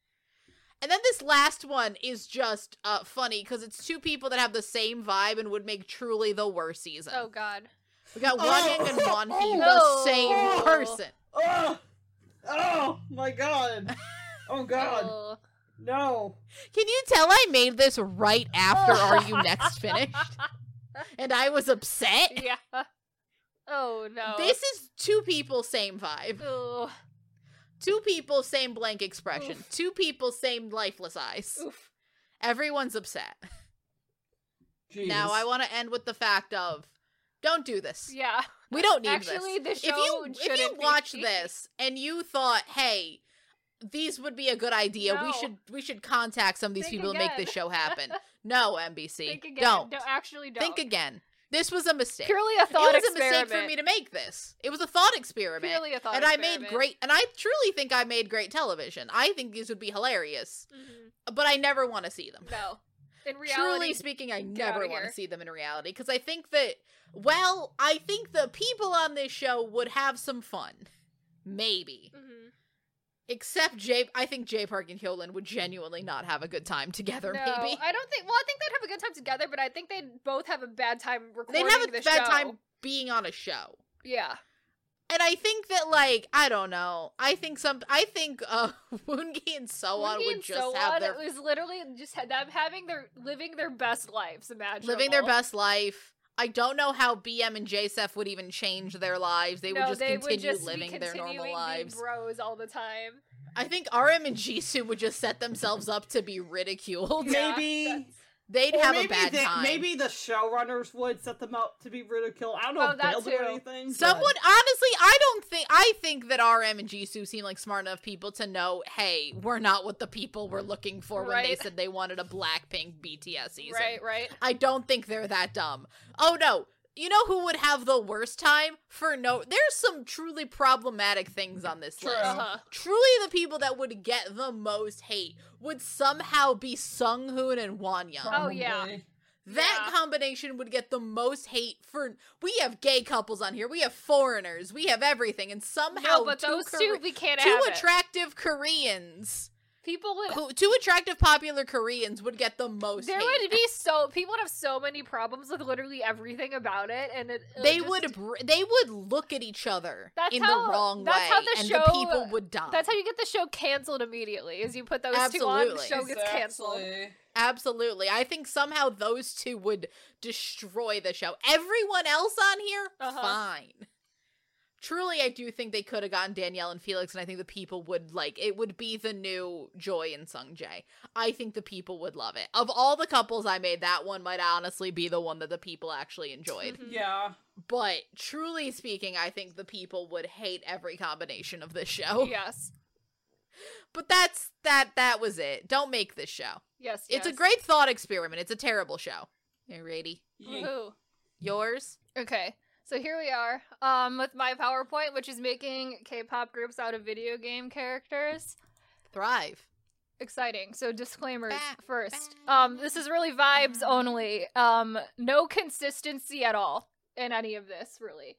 And then this last one is just uh, funny because it's two people that have the same vibe and would make truly the worst season. Oh god. We got Oh. Wanyang and Wonhee, No. the same person. Oh, oh my god. Oh god. Oh. No. Can you tell I made this right after Are You Next finished? And I was upset. Yeah. Oh no. This is two people, same vibe. Ugh. Two people, same blank expression. Oof. Two people, same lifeless eyes. Oof. Everyone's upset. Jeez. Now I want to end with the fact of, don't do this. Yeah. We don't need Actually, this. the If you show if shouldn't you be- watch this and you thought, hey, these would be a good idea, we No. should we should contact some of these Think people and make again. this show happen. No, N B C, Think again. don't No, actually don't. think again. This was a mistake. Purely a It thought was a experiment. mistake for me to make this. It was a thought experiment. Purely a thought and I experiment. made great, and I truly think I made great television. I think these would be hilarious, Mhm. but I never want to see them. No. In Truly reality, speaking, I get never outta want to here. see them in reality because I think that, well, I think the people on this show would have some fun. Maybe. Mhm. Except Jay, I think Jay Park and Hyolyn would genuinely not have a good time together, no, maybe. I don't think. Well, I think they'd have a good time together, but I think they'd both have a bad time recording They'd have a the bad show. time being on a show. Yeah. And I think that, like, I don't know. I think some, I think, uh, Woongi and Soan Woongi would and just So have On, their, it was literally just had them having their living their best lives. Imagine living their best life. I don't know how B M and J-Seth would even change their lives. They no, would just they continue would just living be their continuing normal being lives. bros all the time. I think R M and Jisoo would just set themselves up to be ridiculed. Yeah, Maybe- that's- They'd Or have maybe a bad they- time. Maybe the showrunners would set them up to be ridiculed. I don't know Oh, if that they'll do too. anything. but- Someone, honestly, I don't think, I think that R M and Jisoo seem like smart enough people to know, hey, we're not what the people were looking for when they Right. said they wanted a Blackpink B T S season. Right, right. I don't think they're that dumb. Oh no. You know who would have the worst time? For no, there's some truly problematic things on this True. list. Uh-huh. Truly the people that would get the most hate would somehow be Sunghoon and Wonyoung. Oh, yeah. Probably. That Yeah. combination would get the most hate for. We have gay couples on here. We have foreigners. We have everything, and somehow No, but two, those Kore- two, we can't two have it. attractive Koreans, People would. who, two attractive popular Koreans would get the most. There hate. would be so people would have so many problems with literally everything about it, and it, it They just- would br- they would look at each other That's in how- the wrong that's way, how the and show- the people would die. That's how you get the show canceled immediately. Is you put those two on, the Absolutely. show gets canceled. Exactly. Absolutely. I think somehow those two would destroy the show. Everyone else on here, Uh-huh. fine. Truly, I do think they could have gotten Danielle and Felix, and I think the people would, like, it would be the new Joy and Sungjae. I think the people would love it. Of all the couples I made, that one might honestly be the one that the people actually enjoyed. Mhm. Yeah. But, truly speaking, I think the people would hate every combination of this show. Yes. But that's, that, that was it. Don't make this show. Yes. It's a yes. great thought experiment. It's a terrible show. You ready? Yeah. Woohoo. Yours? Okay. So here we are, um, with my PowerPoint, which is making K-pop groups out of video game characters. Thrive. Exciting. So disclaimers Ba- first. ba- Um, this is really vibes only. Um, no consistency at all in any of this, really.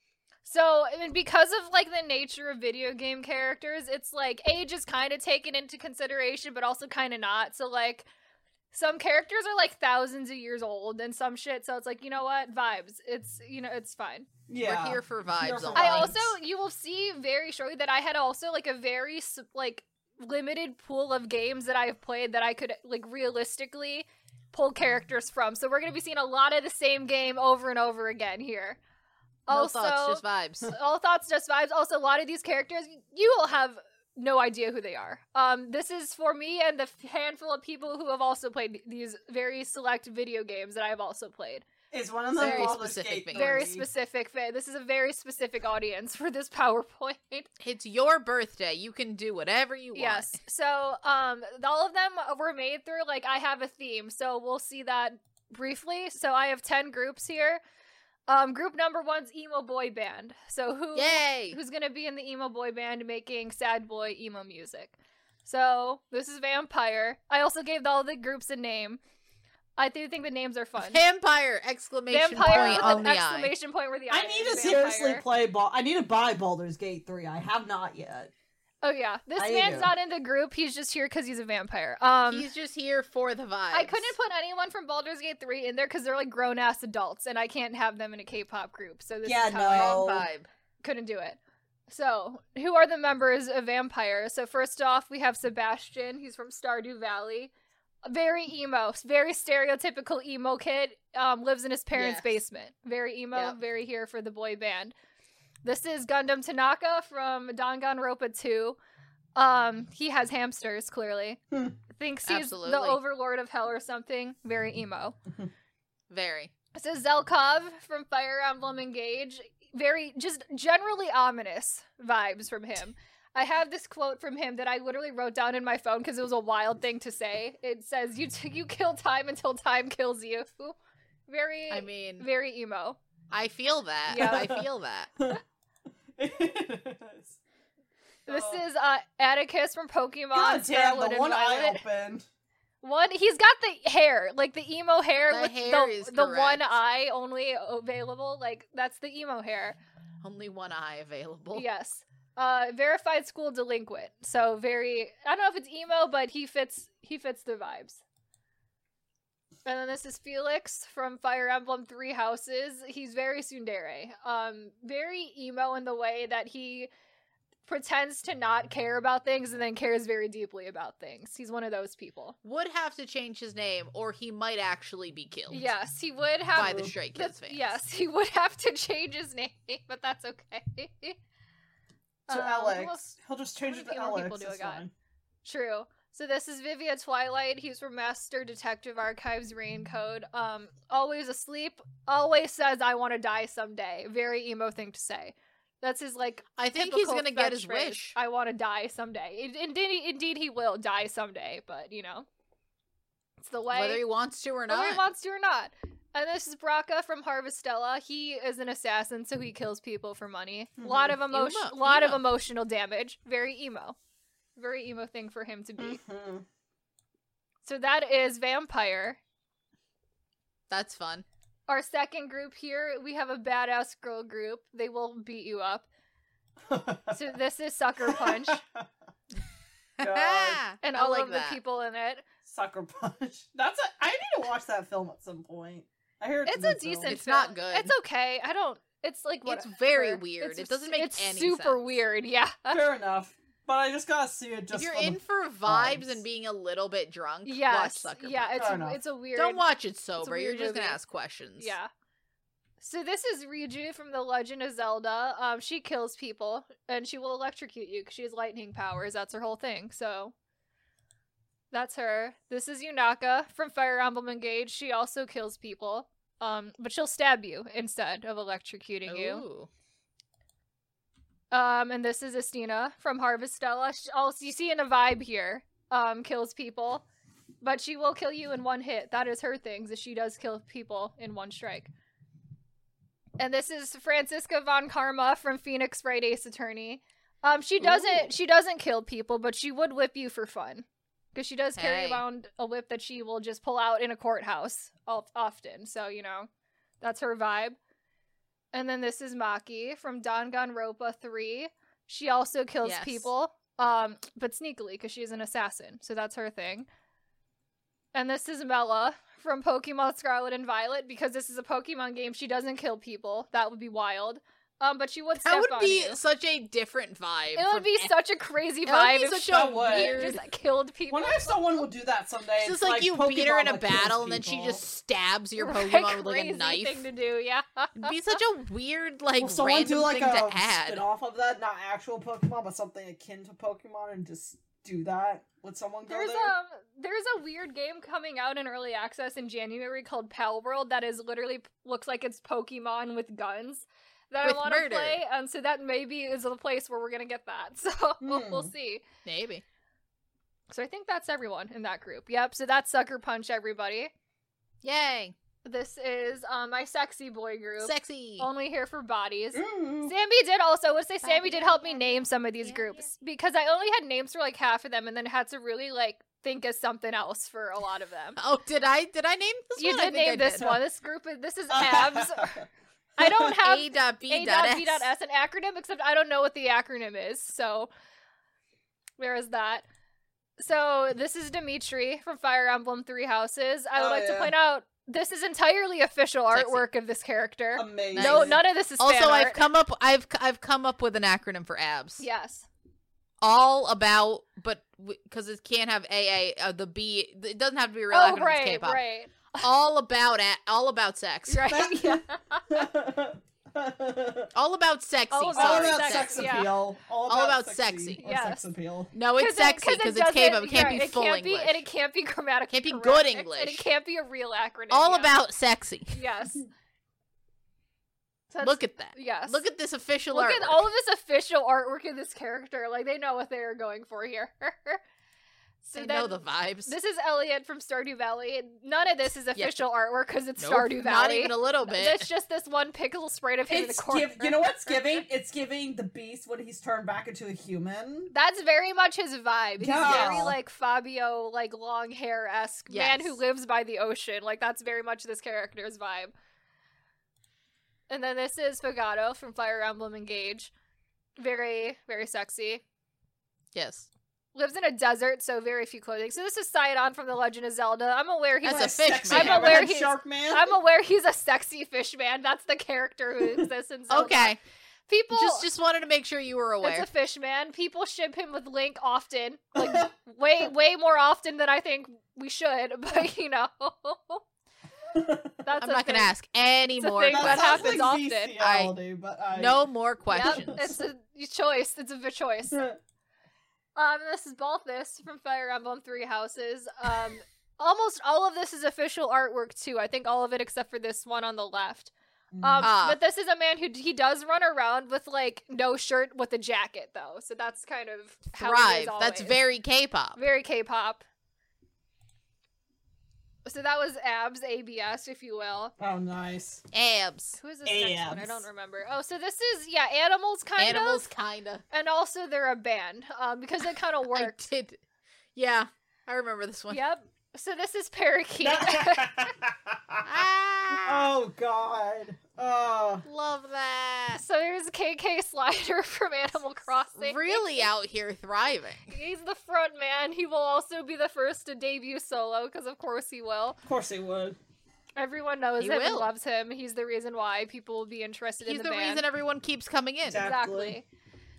So, I mean, because of like the nature of video game characters, it's like age is kind of taken into consideration, but also kind of not. So, like, some characters are like thousands of years old and some shit. So it's like, you know what, vibes. It's you know, it's fine. Yeah. We're here for vibes. Here for only. I vibes. also, you will see very shortly that I had also like a very s- like limited pool of games that I've played that I could like realistically pull characters from. So we're gonna be seeing a lot of the same game over and over again here. No also, thoughts, just vibes. all thoughts, just vibes. Also, a lot of these characters, you will have no idea who they are. Um, this is for me and the handful of people who have also played these very select video games that I have also played. Is one of them Very Baldur's specific Gate thing. Very three? specific. fa- This is a very specific audience for this PowerPoint. It's your birthday. You can do whatever you want. Yes. So, um, all of them were made through like I have a theme. So we'll see that briefly. So I have ten groups here. Um, group number one's emo boy band. So who Yay! who's gonna be in the emo boy band making sad boy emo music? So this is Vampire. I also gave all the groups a name. I do think the names are fun. Vampire! Exclamation Vampire point with on an the eye. exclamation point where the eye I need is. to seriously Vampire. play Ball. I need to buy Baldur's Gate three. I have not yet. Oh yeah, this I man's do. not in the group. He's just here because he's a vampire. Um, He's just here for the vibes. I couldn't put anyone from Baldur's Gate three in there because they're like grown ass adults, and I can't have them in a K-pop group. So this Yeah, is how no. I Wrong vibe. couldn't do it. So who are the members of Vampire? So first off, we have Sebastian. He's from Stardew Valley. Very emo, very stereotypical emo kid. Um, lives in his parents' Yes. basement. Very emo, Yep. very here for the boy band. This is Gundam Tanaka from Danganronpa two. Um, he has hamsters, clearly. Hmm. Thinks he's Absolutely. the overlord of hell or something. Very emo. Very. This is Zelkov from Fire Emblem Engage. Very, just generally ominous vibes from him. I have this quote from him that I literally wrote down in my phone because it was a wild thing to say. It says, "You t- you kill time until time kills you." Very, I mean, very emo. I feel that. Yeah. I feel that. This Oh. is uh, Atticus from Pokemon God damn, Scarlet the and one eye Violet. opened. One, he's got the hair, like the emo hair The with hair the, is the one correct. eye only available. Like that's the emo hair. Only one eye available. Yes. Uh, verified school delinquent. So very, I don't know if it's emo, but he fits, he fits the vibes. And then this is Felix from Fire Emblem Three Houses. He's very tsundere. Um, very emo in the way that he pretends to not care about things and then cares very deeply about things. He's one of those people. Would have to change his name, or he might actually be killed. Yes, he would have By the Stray Kids the- fans. Yes, he would have to change his name, but that's okay. To Um, Alex. He'll just how change many it to more people Alex. do I It's got? fine. True. So this is Vivia Twilight. He's from Master Detective Archives Raincode. Um, always asleep. Always says, "I want to die someday." Very emo thing to say. That's his like. I think he's typical gonna get fetch his phrase, wish. I want to die someday. In- Indeed, indeed, he will die someday. But you know, it's the way. Whether he wants to or whether not. he wants to or not. And this is Braca from Harvestella. He is an assassin, so he kills people for money. A lot of emotion, Emo, lot of emo. emotional damage. Very emo, very emo thing for him to be. Mhm. So that is Vampire. That's fun. Our second group here, we have a badass girl group. They will beat you up. So this is Sucker Punch, God. and I all like of that. the people in it. Sucker Punch. That's a. I need to watch that film at some point. I hear it's, It's a, a good film. decent. It's film. not good. It's okay. I don't. It's like what? It's very weird. It doesn't make it's any super sense. weird. Yeah. Fair enough. But I just gotta see it just if you're for the in for vibes, vibes. and being a little bit drunk, watch Yes. Sucker Yeah, Punch. it's Fair enough. it's a weird. Don't watch it sober. You're weird just gonna movie. ask questions. Yeah. So this is Riju from The Legend of Zelda. Um, she kills people, and she will electrocute you because she has lightning powers. That's her whole thing. So that's her. This is Yunaka from Fire Emblem Engage. She also kills people, um, but she'll stab you instead of electrocuting you. Ooh. Um, and this is Estina from Harvestella. She also, you see in a vibe here, um, kills people, but she will kill you in one hit. That is her thing, is she does kill people in one strike. And this is Francisca von Karma from Phoenix Wright Ace Attorney. Um, she doesn't Ooh. she doesn't kill people, but she would whip you for fun, because she does carry Hey. around a whip that she will just pull out in a courthouse of- often. So you know, that's her vibe. And then this is Maki from Danganronpa three. She also kills Yes. people, um, but sneakily because she's an assassin. So that's her thing. And this is Mela from Pokemon Scarlet and Violet, because this is a Pokemon game. She doesn't kill people. That would be wild. Um, but she would step That would on be you. such a different vibe. It would from be a- such a crazy It would vibe be if such she a That would. weird. just killed people. Wonder if someone will do that someday. It's just It's like, you beat her Pokemon in a that kills battle, and then she people. just stabs your Right, Pokemon with like a crazy knife. thing to do, yeah. It'd be such a weird, like, Will someone random do like thing a to add. spin-off of that? Not actual Pokemon, but something akin to Pokemon, and just do that? Would someone go There's there? um there's a weird game coming out in early access in January called Pal World that is literally looks like it's Pokemon with guns that With I want to murder. play, and so that maybe is the place where we're gonna get that. So we'll, we'll Hmm. see. Maybe. So I think that's everyone in that group. Yep. So that's Sucker Punch, everybody. Yay. This is um my sexy boy group. Sexy. Only here for bodies. Mm. Sammy did also, I would say Sammy did help me Yeah. name some of these Yeah, groups because I only had names for like half of them and then had to really like think of something else for a lot of them. Oh, did I did I name this You one? I did think I name this did. one. This group is this is abs. I don't have A dot B A dot dot B dot S. S an acronym, except I don't know what the acronym is. So there is that. So this is Dimitri from Fire Emblem Three Houses. I would Oh, like to yeah. point out this is entirely official Sexy. artwork of this character. Amazing. No, none of this is Also, fan I've art. come up I've I've come up with an acronym for abs. Yes. All about, but because it can't have A A, uh, the B. It doesn't have to be a real Oh acronym. right, It's K-pop. right, All about a- all about sex. right. Yeah. All about sexy. All All sorry, about sex, sex yeah. appeal. All All about, about sexy. or Yes. sex appeal. No, it's 'Cause it- sexy 'cause because it it's K-pop. doesn't- It can't right, be it full can't English. Be, and it can't be grammatically Can't be correct, good and English. it can't be a real acronym. all yeah. about sexy. Yes. So that's- Look at that. Yes. Look at this official Look artwork. at all of this official artwork of this character. Like they know what they are going for here. So I then, know the vibes. this is Elliot from Stardew Valley. None of this is official artwork because it's Nope, Stardew Valley. Not even a little bit. It's just this one pixel sprite of him in the It's corner. give, you know what's giving? It's giving the beast when he's turned back into a human. That's very much his vibe. He's Yeah. very like Fabio, like long hair esque man who Yes. lives by the ocean. Like that's very much this character's vibe. And then this is Fagato from Fire Emblem Engage. Very, very sexy. Yes. Lives in a desert, so very few clothing. So this is Sidon from The Legend of Zelda. I'm aware he's That's a a fish sexy man. I'm aware hammerhead he's- shark man. I'm aware he's a sexy fish man. That's the character who exists in Zelda. Okay. People Just just wanted to make sure you were aware. It's a fish man. People ship him with Link often. Like way way more often than I think we should, but you know. That's I'm a not going to thing. ask any It's a more thing questions. that sounds happens like often. bestiality, but I... No more Yep, questions. it's a choice. It's a choice. Um, this is Balthus from Fire Emblem Three Houses. Um, almost all of this is official artwork too. I think all of it except for this one on the left. Um, Ah. but this is a man who he does run around with like no shirt with a jacket though, so that's kind of how he is Thrive. That's always. very K-pop. very K-pop. So that was Abs, A B S, if you will. Oh, nice. Abs. Who is this next one? I Abs. don't remember. Oh, so this is yeah, Animals kind Animals, of, kinda. and also they're a band um, because it kind of I worked. did. Yeah, I remember this one. Yep. So this is Parakeet. Ah, Oh, God. Oh. love that. So there's K K Slider from Animal Crossing. Really out here thriving. He's the front man. He will also be the first to debut solo, because of course he will. Of course he would. Everyone knows He him and will. loves him. He's the reason why people will be interested He's in the the, band. reason everyone keeps coming in. Exactly. Exactly.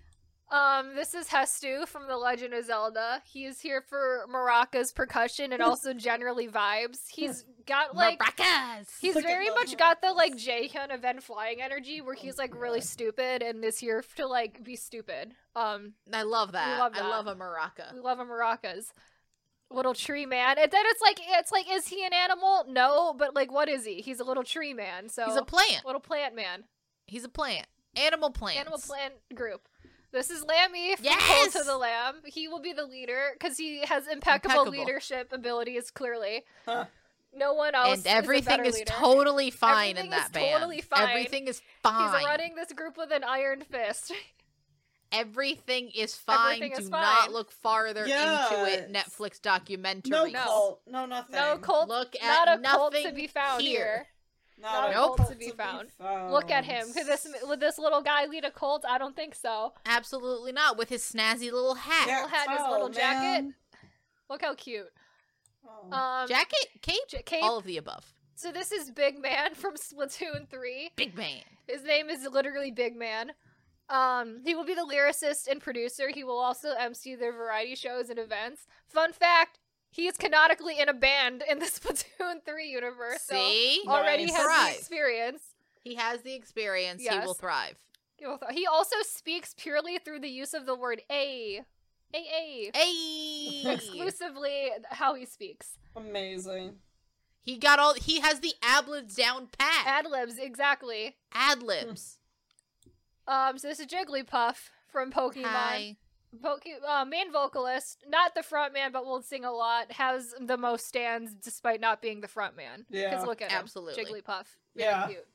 Um, this is Hestu from The Legend of Zelda. He is here for Maraka's percussion and also generally vibes. He's got like Maracas! he's Look at very those much got the maracas. like Jaehyun event flying energy where he's like really stupid and is here to like be stupid. Um, I love that. love I that. love a maraca. we love a Maracas. Little tree man. And then it's like it's like is he an animal? No, but like what is he? He's a little tree man. So He's a plant. little plant man. He's a plant. Animal plants. Animal plant group. This is Lammy from Yes! Cult of the Lamb. He will be the leader because he has impeccable, Impeccable. leadership abilities. Clearly, Huh. no one else. And everything is, a is better leader. totally fine Everything in that is band. totally fine. Everything is fine. He's running this group with an iron fist. Everything is fine. Everything Do is not fine. look farther into it. Yes. Netflix documentary. No No. cult. No nothing. No cult. Look not at a cult to nothing be found here. here. Not not a a cult cult to be found. Look at him. Could found. this would this little guy lead a cult? I don't think so. Absolutely not. With his snazzy little hat. Little hat and his Oh, little jacket. man. Look how cute. Oh. Um, Jacket, cape, J- cape. all of the above. So this is Big Man from Splatoon three. Big man. His name is literally Big Man. Um, he will be the lyricist and producer. He will also M C their variety shows and events. Fun fact, he is canonically in a band in the Splatoon three universe. See? So already Nice. has Thrive. the experience. He has the experience. He Yes. will thrive. He will th- He also speaks purely through the use of the word a. A A. Hey! Exclusively how he speaks. Amazing. He got all. He has the ad-libs down pat. Ad libs, exactly. Ad-libs. Um, so this is Jigglypuff from Pokemon. Hi. Poke- uh, main vocalist, not the front man, but will sing a lot, has the most stands despite not being the front man. Yeah. Because look at him. Absolutely. Jigglypuff. Very Yeah. cute.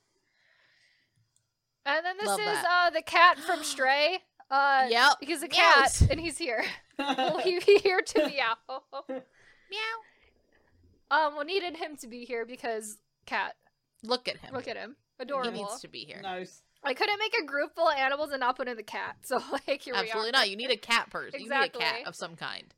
And then this Love is that. uh the cat from Stray. Uh, Yep. He's a Meows. cat, and he's here. Will he be here to meow? Meow. Um, we needed him to be here because cat. Look at him. Look at him. He Adorable. needs to be here. Nice. I couldn't make a group full of animals and not put in the cat. So like here Absolutely we are. not. You need a cat person. You need a Exactly. cat of some kind.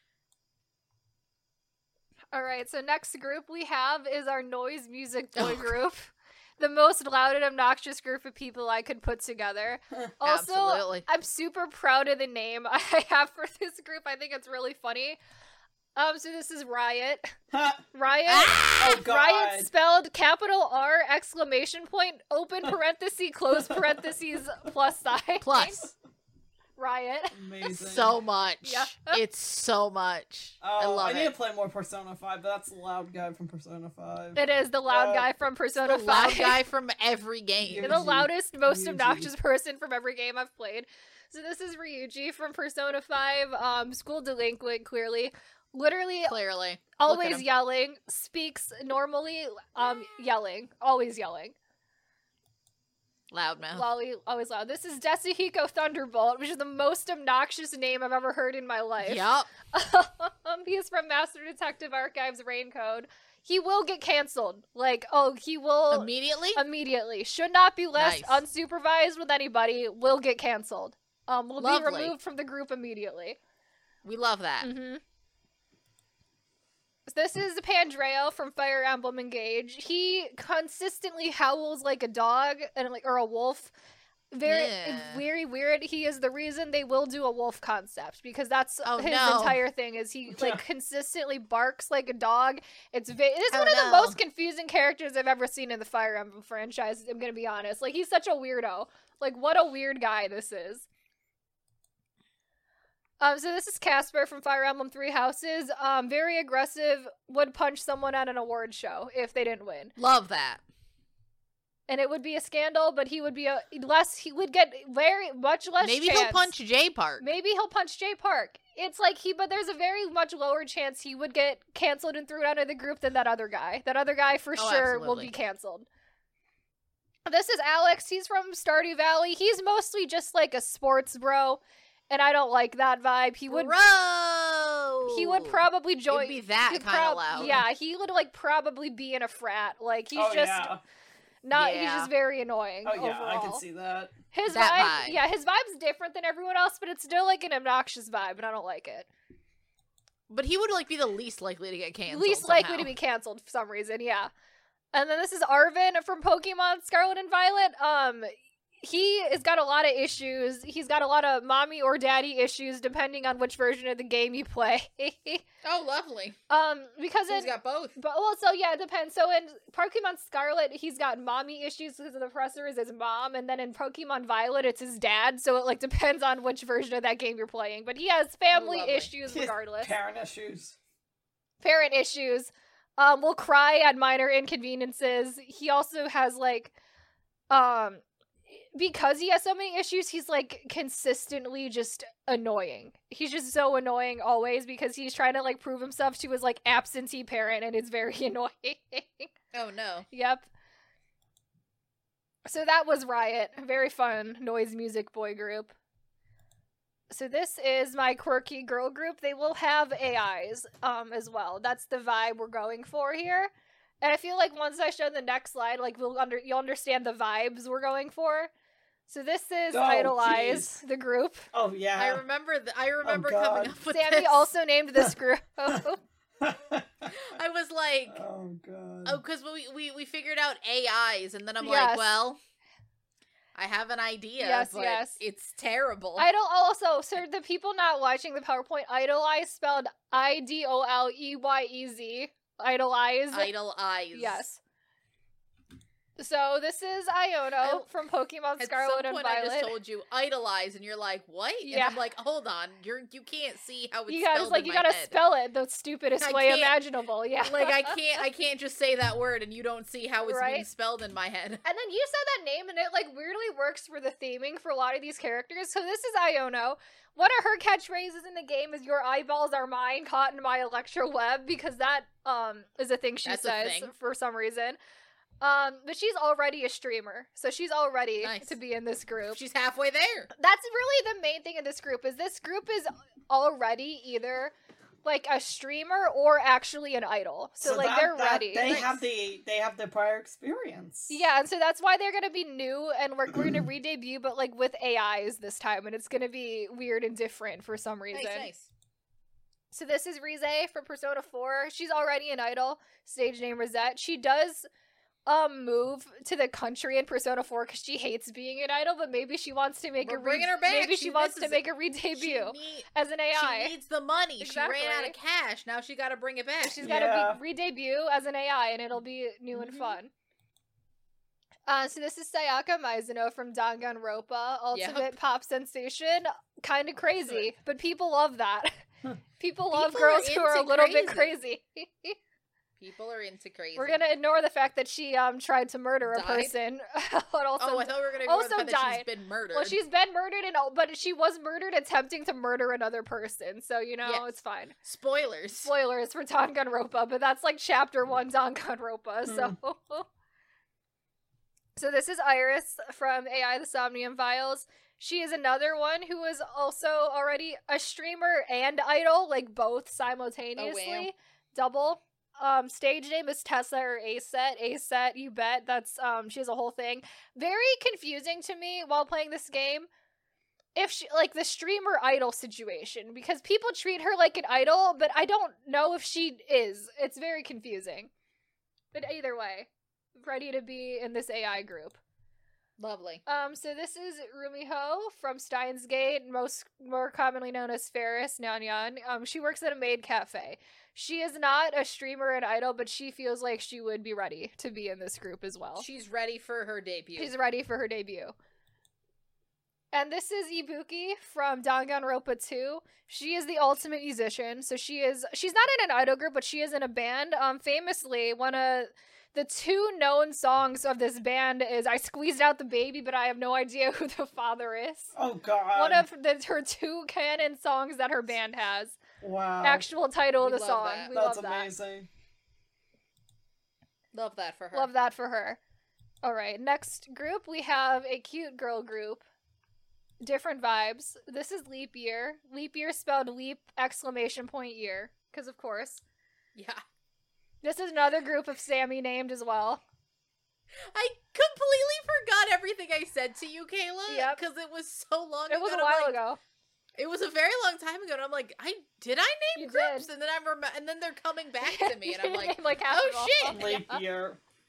All right, so next group we have is our noise music boy Oh, group. The most loud and obnoxious group of people I could put together. Also, Absolutely. I'm super proud of the name I have for this group. I think it's really funny. Um, so this is Riot. Huh. Riot. Ah! Oh god. Riot spelled capital R exclamation point open parenthesis close parentheses plus sign. Plus. Riot. Amazing. So much. Yeah. It's so much. I Oh, love I need it. to play more Persona five, but that's the loud guy from Persona five. It is the loud Uh, guy from Persona The loud five. guy from every game. Yeah. You're the Ryuji. loudest, most Ryuji. obnoxious person from every game I've played. So this is Ryuji from Persona five, um, school delinquent, clearly. Literally Clearly. Look at always him. yelling, speaks normally, um, yelling. Always yelling. Loudmouth. Lolly, always loud. This is Detsuhiko Thunderbolt, which is the most obnoxious name I've ever heard in my life. Yup. um, he is from Master Detective Archives Raincode. He will get canceled. Like, oh, he will Immediately? immediately. Should not be left Nice. unsupervised with anybody. Will get canceled. Um, will be Lovely. removed from the group immediately. We love that. Mm-hmm. This is Pandreo from Fire Emblem Engage. He consistently howls like a dog and like or a wolf. Very, Yeah. very weird. He is the reason they will do a wolf concept because that's Oh, his no. entire thing. Is he like consistently barks like a dog? It's va- it's Oh, one of the no. most confusing characters I've ever seen in the Fire Emblem franchise. I'm gonna be honest. Like he's such a weirdo. Like what a weird guy this is. Um, so this is Casper from Fire Emblem Three Houses. Um, very aggressive, would punch someone at an award show if they didn't win. Love that. And it would be a scandal, but he would be a less, he would get very, much less Maybe chance. he'll punch J Park. Maybe he'll punch Jay Park. It's like he, but there's a very much lower chance he would get canceled and thrown out of the group than that other guy. That other guy for Oh, sure will absolutely. be canceled. This is Alex. He's from Stardew Valley. He's mostly just like a sports bro. And I don't like that vibe. He would Bro! he would probably join. It'd be that he'd kind prob- of loud. Yeah, he would like probably be in a frat. Like he's oh, just yeah. not. He's Yeah. just very annoying. Oh yeah, I overall. can see that. his that vibe, vibe. Yeah, his vibe's different than everyone else, but it's still like an obnoxious vibe, and I don't like it. But he would like be the least likely to get canceled. Least likely somehow. to be canceled for some reason. Yeah. And then this is Arvin from Pokemon Scarlet and Violet. Um, he has got a lot of issues. He's got a lot of mommy or daddy issues depending on which version of the game you play. Oh, lovely. um, because He's in, got both. but well, so yeah, it depends. So in Pokemon Scarlet, he's got mommy issues because the professor is his mom, and then in Pokemon Violet, it's his dad. So it like depends on which version of that game you're playing. But he has family Lovely. issues regardless. Parent issues. Parent issues. Um, will cry at minor inconveniences. He also has like, um. because he has so many issues, he's like consistently just annoying. He's just so annoying always because he's trying to like prove himself to his like absentee parent, and it's very annoying. Oh no. Yep. So that was Riot. Very fun noise music boy group. So this is my quirky girl group. They will have A Is um as well. That's the vibe we're going for here. And I feel like once I show the next slide, like we'll under you'll understand the vibes we're going for. So this is Oh, Idolize, jeez. the group. Oh yeah. I remember th- I remember God. coming up with Sammy this. also named this group. I was like, oh god. oh, because we, we we figured out A Is, and then I'm Yes. like, well, I have an idea, Yes, but yes. it's terrible. Idol also, so the people not watching the PowerPoint, Idolize spelled I D O L E Y E Z. Idolize. Idle eyes. Yes. So this is Iono I- from Pokemon At Scarlet some and point, I Violet. just told you idolize, and you're like, what? And Yeah. I'm like, hold on, you're you can't see how it's you gotta spelled like in you my gotta head. spell it the stupidest I way can't- imaginable. Yeah. Like I can't I can't just say that word and you don't see how it's being Right? spelled in my head. And then you said that name, and it like weirdly works for the theming for a lot of these characters. So this is Iono. One of her catchphrases in the game is "Your eyeballs are mine, caught in my electro web," because that um is a thing she That's a says thing. for some reason. Um, but she's already a streamer, so she's all ready Nice. to be in this group. She's halfway there. That's really the main thing in this group. Is this group is already either like a streamer or actually an idol. So, like that- they're that- ready. They Nice. have the they have the prior experience. Yeah, and so that's why they're gonna be new, and we're, we're gonna re-debut, but like with A Is this time, and it's gonna be weird and different for some reason. Nice, nice. So this is Rize from Persona four. She's already an idol. Stage name Rosette. She does um move to the country in Persona four because she hates being an idol, but maybe she wants to make We're a re- bringing her back. maybe she, She wants to misses make a She, re-debut need, as an A I. she needs the money. Exactly. She ran out of cash. Now she got to bring it back. She's got to Yeah. be re-debut as an A I, and it'll be new and Mhm. fun. Uh, so this is Sayaka Mizuno from Danganronpa, ultimate pop sensation. Kind of crazy, but people love that. people love People girls are who are a into little bit crazy. crazy. People are into crazy. We're gonna ignore the fact that she um tried to murder a Died? person, but also Oh, I thought we were gonna ignore also the fact that died. she's been murdered. well, she's been murdered, and all, but she was murdered attempting to murder another person. So you know Yes. it's fine. Spoilers. Spoilers for Danganronpa, but that's like chapter one Danganronpa. So, so this is Iris from A I: The Somnium Files. She is another one who is also already a streamer and idol, like both simultaneously, double. Um, stage name is Tessa or Aset. Aset, you bet. That's um, she has a whole thing. Very confusing to me while playing this game. If she like the streamer idol situation, because people treat her like an idol, but I don't know if she is. It's very confusing. But either way, ready to be in this A I group. Lovely. Um, so this is Rumiho from Steins Gate, most more commonly known as Ferris Nyanyan. Um, she works at a maid cafe. She is not a streamer and idol, but she feels like she would be ready to be in this group as well. She's ready for her debut. She's ready for her debut. And this is Ibuki from Danganronpa two. She is the ultimate musician. So she is she's not in an idol group, but she is in a band. Um famously, one of the two known songs of this band is I Squeezed Out the Baby, but I have no idea who the father is. Oh god. One of the, her two canon songs that her band has. wow. Actual title We of the love song. that. We That's love that. amazing. Love that for her. Love that for her. All right, next group we have a cute girl group. Different vibes. This is Leap Year. Leap Year spelled leap exclamation point year, because of course. Yeah. This is another group of Sammy named as well. I completely forgot everything I said to you, Kayla. Yep. Because it was so long It ago. was a and I'm while like- ago. It was a very long time ago, and I'm like, I did I name You groups, did. and then I rem- and then they're coming back to me, and I'm like, like half oh, of all. shit. Leap Yeah. year.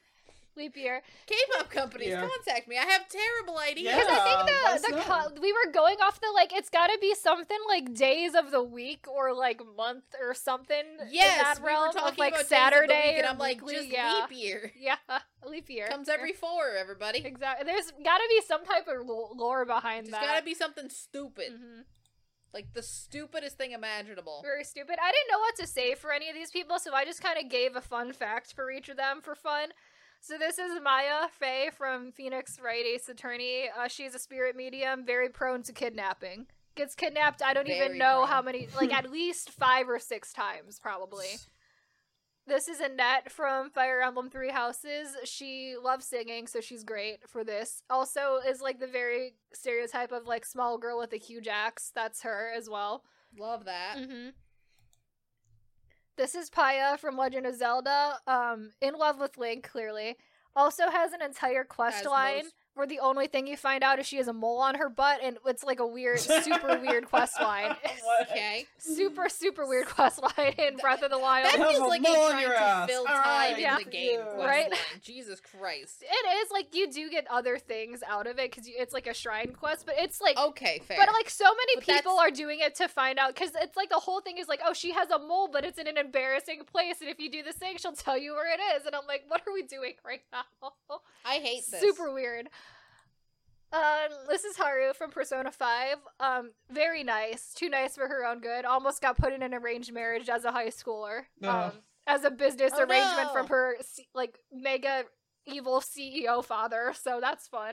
Leap year. K-pop companies, Yeah. contact me. I have terrible ideas. Yeah. Because I let think us the, the know. co- we were going off the like it's got to be something like days of the week or like month or something. Yes, in that we realm were talking of like about Saturday days of the week, and or I'm like, weekly, just yeah. leap year. Yeah, leap year Comes every four, everybody. exactly. There's got to be some type of lo- lore behind There's that. gotta be something stupid. Mhm. Like the stupidest thing imaginable. Very stupid. I didn't know what to say for any of these people, so I just kind of gave a fun fact for each of them for fun. So this is Maya Fey from Phoenix Wright Ace Attorney. Uh, she's a spirit medium, very prone to kidnapping. Gets kidnapped, I don't even Very know prone. how many, like at least five or six times, probably. This is Annette from Fire Emblem Three Houses. She loves singing, so she's great for this. Also is like the very stereotype of like small girl with a huge axe. That's her as well. Love that. Mm-hmm. This is Paya from Legend of Zelda. Um, in love with Link, clearly. Also has an entire quest As line most- where the only thing you find out is she has a mole on her butt, and it's like a weird, super weird quest line. What? Okay. super, super weird quest line in Breath of the Wild. That Have feels a like mole you're on trying your to ass. fill All time right, in yeah. the game. Yeah. quest Right? line. Jesus Christ. It is like you do get other things out of it because it's like a shrine quest, but it's like Okay, fair. But like so many But people that's- are doing it to find out because it's like the whole thing is like, oh, she has a mole, but it's in an embarrassing place, and if you do this thing, she'll tell you where it is. And I'm like, what are we doing right now? I hate this. Super weird. Um, this is Haru from Persona five. Um, very nice. Too nice for her own good. Almost got put in an arranged marriage as a high schooler. Ugh. Um, as a business Oh, arrangement no. from her C- like mega evil C E O father. So that's fun.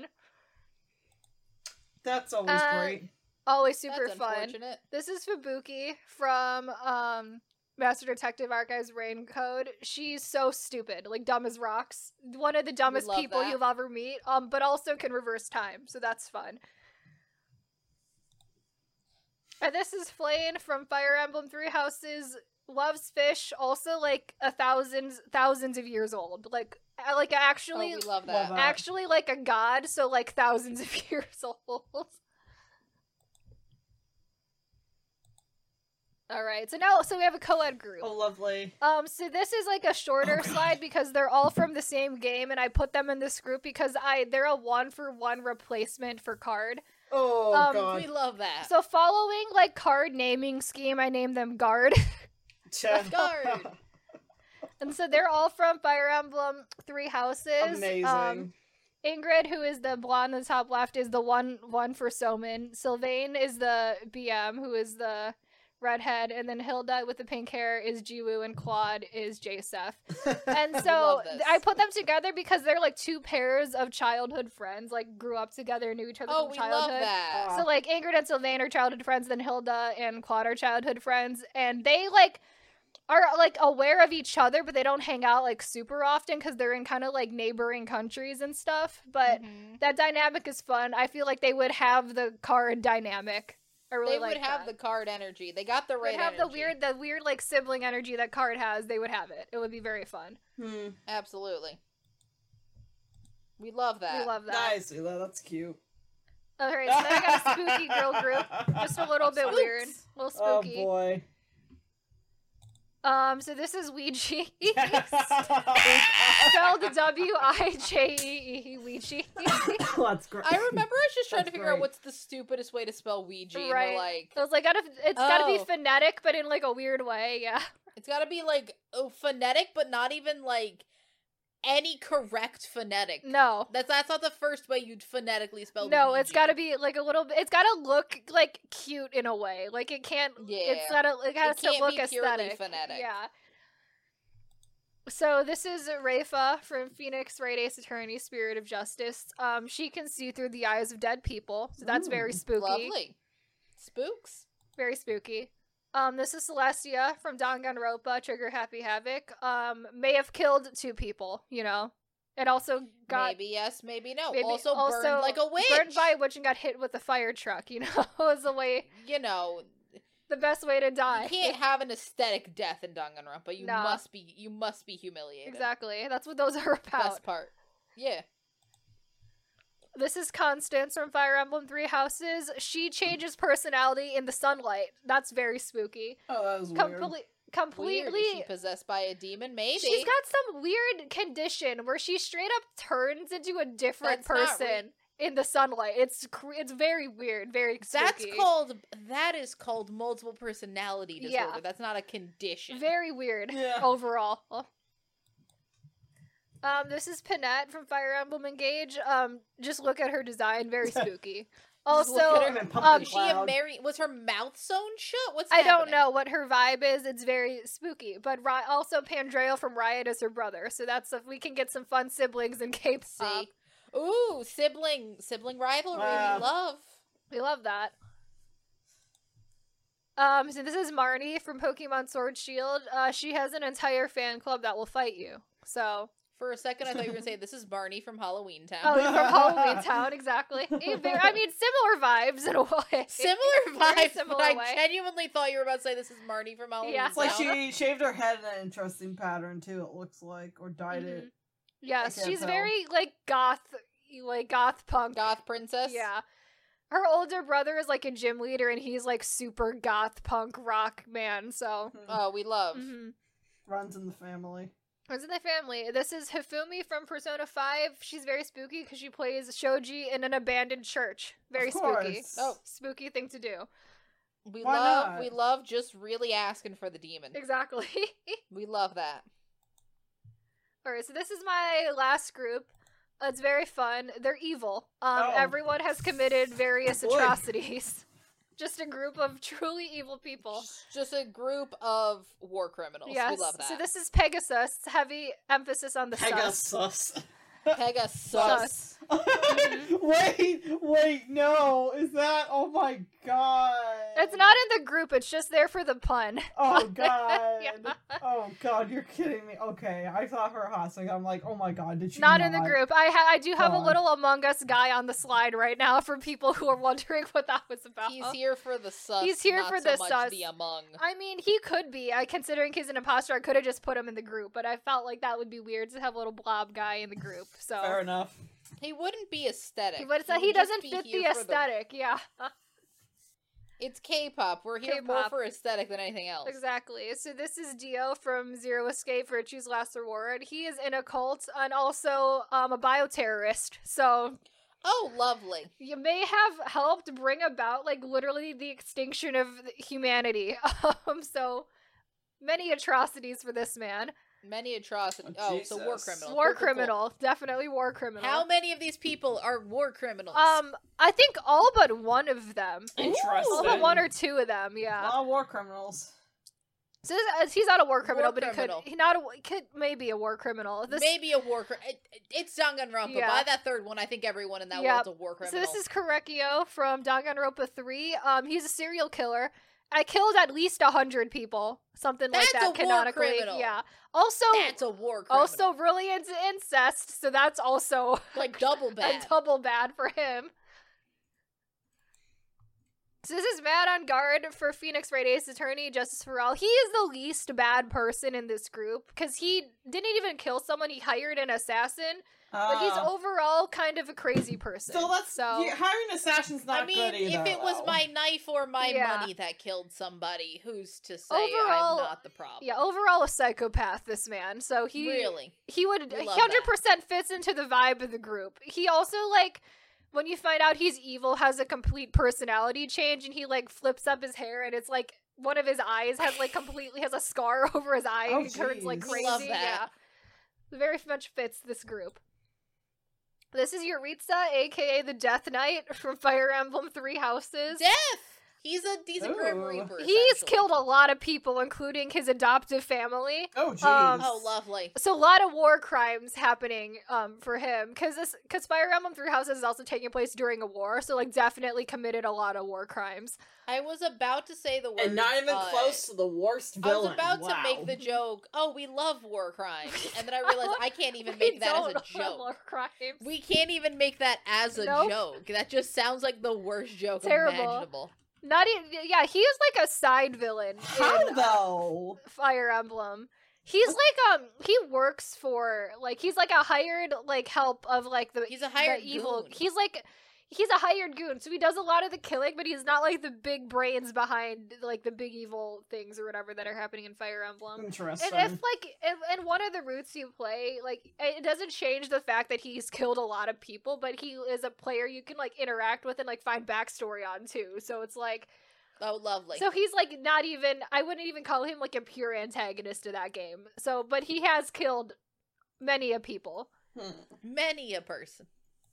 That's always Uh, great. Always super That's fun. unfortunate. This is Fubuki from um Master Detective Archives Rain Code. She's so stupid, like dumb as rocks. One of the dumbest love people that. you'll ever meet, um, but also can reverse time, so that's fun. And this is Flame from Fire Emblem Three Houses. Loves fish, also like a thousand thousands of years old. Like uh, like actually Oh, we love Love that. that. actually like a god, so like thousands of years old. All right, so now so we have a co-ed group. Oh, lovely. Um, so this is like a shorter Oh, God. slide because they're all from the same game, and I put them in this group because I they're a one for one replacement for card. Oh, Um, God. We love that. So following like card naming scheme, I named them Guard, Guard. and so they're all from Fire Emblem Three Houses. Amazing. Um, Ingrid, who is the blonde on the top left, is the one one for Somin. Sylvain is the B M, who is the redhead, and then Hilda with the pink hair is Jiwoo, and Claude is Jasef. And so love this. I put them together because they're like two pairs of childhood friends, like grew up together, knew each other Oh, from we childhood. love that. So like Ingrid and Sylvain are childhood friends, then Hilda and Claude are childhood friends, and they like are like aware of each other, but they don't hang out like super often because they're in kind of like neighboring countries and stuff. But Mhm. that dynamic is fun. I feel like they would have the card dynamic. I really They like would have that. the card energy. They got the They right would have energy. the weird, the weird like sibling energy that card has. They would have it. It would be very fun. Hmm. Absolutely. We love that. We love that. Nice. Willa, that's cute. All right, so then I got a spooky girl group, just a little bit Spooks. weird, a little Oh, spooky. boy. Um, so this is Ouija. Yes. Spelled W I J E E, Ouija. That's great. I remember I was just trying to That's figure out great. what's the stupidest way to spell Ouija. And Right. we're like, So it's like gotta, it's gotta be Oh. phonetic, but in like a weird way. Yeah. it's got to be like oh, phonetic, but not even like any correct phonetic. No. That's that's not the first way you'd phonetically spell. No, it's Ouija. got to be like a little bit. It's got to look like cute in a way. Like it can't. Yeah. It's got to. It has It can't to look be purely aesthetic. phonetic. Yeah. So this is Rafa from Phoenix Wright Ace Attorney, Spirit of Justice. Um, she can see through the eyes of dead people, so that's very Ooh. spooky. Lovely. Spooks. Very spooky. Um, this is Celestia from Danganronpa, Trigger Happy Havoc. Um, may have killed two people, you know. It also got maybe yes, maybe no. maybe also, burned like a witch. Burned by a witch and got hit with a fire truck, you know, was the way, You know, the best way to die. you can't have an aesthetic death in Danganronpa. You No. must be. You must be humiliated. Exactly. That's what those are about. Best part. Yeah. This is Constance from Fire Emblem Three Houses. She changes personality in the sunlight. That's very spooky. Oh, that was weird. Complete completely. Weird. Is she possessed by a demon? Maybe. She's got some weird condition where she straight up turns into a different That's not person re- in the sunlight. It's cr- it's very weird, very spooky. That's called that is called multiple personality disorder. Yeah. That's not a condition. very weird Yeah. overall. Um, this is Panette from Fire Emblem Engage. Um, just look at her design, very spooky. Just look Also, at her and pumpkin um, Is she a cloud. Mary? Was her mouth sewn shut? What's I don't happening? know what her vibe is. It's very spooky. But Ri- also Pandreo from Riot is her brother, so that's if we can get some fun siblings in K-pop. See, ooh, sibling sibling rivalry. Wow. We love. We love that. Um, so this is Marnie from Pokemon Sword Shield. Uh, she has an entire fan club that will fight you. So, For a second, I thought you were gonna say this is Barney from Halloween Town. oh, from Halloween Town, exactly. Eh, very- I mean, similar vibes in a way. Similar Very vibes, similar but I way. genuinely thought you were about to say this is Marnie from Halloween Yeah. Town. It's like she shaved her head in an interesting pattern too. It looks like, or dyed Mhm. it. Yes, I can't she's tell. very like goth, like goth punk. Goth princess. Yeah. Her older brother is like a gym leader, and he's like super goth punk rock man. So, Oh, we love. mhm. Runs in the family. Runs in the family. This is Hifumi from Persona five. She's very spooky because she plays Shoji in an abandoned church. Very Of spooky. course. Oh. Spooky thing to do. We Why love. not? We love just really asking for the demon. Exactly. We love that. Alright, so this is my last group. Uh, It's very fun. They're evil. Um, Oh. Everyone has committed various Boy. atrocities. Just a group of truly evil people. Just a group of war criminals. Yes. We love that. So this is Pegasus. Heavy emphasis on the sus. Pegasus. Pegasus. Sus. wait, wait, no. Is that? Oh my god. It's not in the group. It's just there for the pun. Oh god. Yeah. Oh god, you're kidding me. Okay, I saw her hot second. I'm like, oh my god, did she Not in the group. I ha- I do have a God. little Among Us guy on the slide right now for people who are wondering what that was about. He's here for the sus. He's here not for so the much sus. The among. I mean, he could be. I considering he's an imposter, I could have just put him in the group, but I felt like that would be weird to have a little blob guy in the group. So, Fair enough. He wouldn't be aesthetic. but it's that he would just doesn't be fit the here for aesthetic. Yeah, It's K-pop. We're here more K-pop. for aesthetic than anything else. exactly. So this is Dio from Zero Escape Virtue's Last Reward. He is in a cult and also um, a bioterrorist. So Oh, lovely. you may have helped bring about like literally the extinction of humanity. Um, so many atrocities for this man. Many atrocities. Oh, Oh, so war Jesus. criminal. War Cool, cool, cool. criminal, definitely war criminal. How many of these people are war criminals? Um, I think all but one of them. Interesting. All but one or two of them. A Yeah. lot of war criminals. So this, uh, he's not a war criminal, War but criminal. he could. He not a. Could maybe a war criminal. This, Maybe a war criminal. It, it- it's Danganronpa. Yeah. By that third one, I think everyone in that Yep. world's a war So criminal. this is Korekio from Danganronpa three. Um, he's a serial killer. I killed at least a hundred people, something That's like a that. war Canonically, criminal. yeah. Also, That's a war criminal. also really into incest, so that's also like double a bad. double bad for him. So this is Mad on guard for Phoenix Wright Ace Attorney Justice for All. He is the least bad person in this group because he didn't even kill someone. He hired an assassin, but he's Ah. overall kind of a crazy person. So that's so yeah, hiring assassins not I mean, good either. if it was though. my knife or my Yeah. money that killed somebody, who's to say Overall- I'm not the problem? yeah, overall a psychopath. This man. So he Really? he would We he love hundred percent fits into the vibe of the group. He also like. When you find out he's evil, has a complete personality change, and he like flips up his hair, and it's like one of his eyes has like completely has a scar over his eye, Oh, and he turns like jeez. crazy. Love that. Yeah, very much fits this group. This is Yuritsa, aka the Death Knight from Fire Emblem Three Houses. Death! He's a he's a Grim Ooh. Reaper. He's essentially. killed a lot of people, including his adoptive family. Oh jeez. um, Oh, lovely. So a lot of war crimes happening um for him because this because Fire Emblem Three Houses is also taking place during a war, so like definitely committed a lot of war crimes. I was about to say the word. and not even uh, close to the worst I was villain. about wow. to make the joke, oh, we love war crimes. And then I realized I can't even We make that as don't a love joke. war crimes. We can't even make that as a Nope. joke. That just sounds like the worst joke Terrible. imaginable. Not even yeah, he is like a side villain How in though? Fire Emblem. He's like um he works for like he's like a hired like help of like the He's a hired the evil. goon. He's like he's a hired goon, so he does a lot of the killing, but he's not like the big brains behind like the big evil things or whatever that are happening in Fire Emblem. Interesting. And if like if, in one of the routes you play, like it doesn't change the fact that he's killed a lot of people, but he is a player you can like interact with and like find backstory on too. So it's like, Oh, lovely. so he's like not even, I wouldn't even call him like a pure antagonist to that game. So, but he has killed many a people. Hmm. Many a person.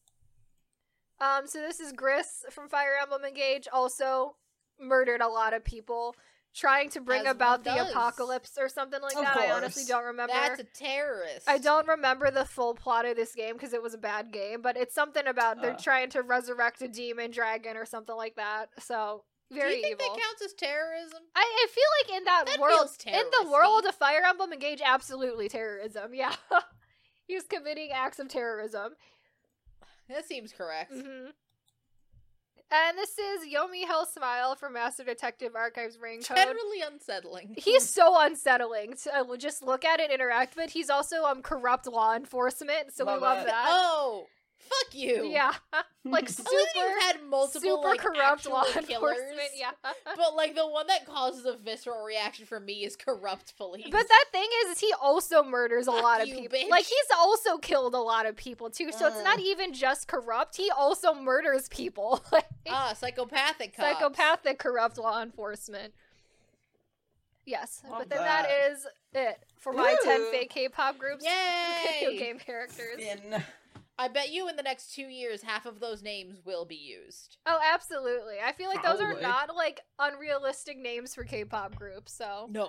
Um, so this is Gris from Fire Emblem Engage, also murdered a lot of people, trying to bring As about one the does. apocalypse or something like Of that. I course. honestly don't remember. That's a terrorist. I don't remember the full plot of this game because it was a bad game, but it's something about they're Uh. trying to resurrect a demon dragon or something like that. So very Do you think evil. that counts as terrorism? I, I feel like in that, That world, feels in the terroristy. world of Fire Emblem Engage, absolutely terrorism. Yeah, he's committing acts of terrorism. That seems correct. hmm And this is Yomi Hell Smile from Master Detective Archives Rain-Code. Generally unsettling. He's so unsettling to uh, just look at and interact with. He's also um corrupt law enforcement, so Love we love it. that. Oh, fuck you. Yeah, like I super, love that you had multiple super like, corrupt actual law killers, enforcement. Yeah, But like the one that causes a visceral reaction for me is corrupt police. but that thing is, is he also murders a Fuck lot of you, people. bitch. Like he's also killed a lot of people too. So it's not Mm. even just corrupt. He also murders people. Like, ah, psychopathic cops. psychopathic corrupt law enforcement. Yes, Love but then that that. is it for my ten Woo. fake K-pop groups. Video Yay! game characters. In. I bet you in the next two years, half of those names will be used. Oh, absolutely. I feel like those are Probably. not like unrealistic names for K-pop groups. So No.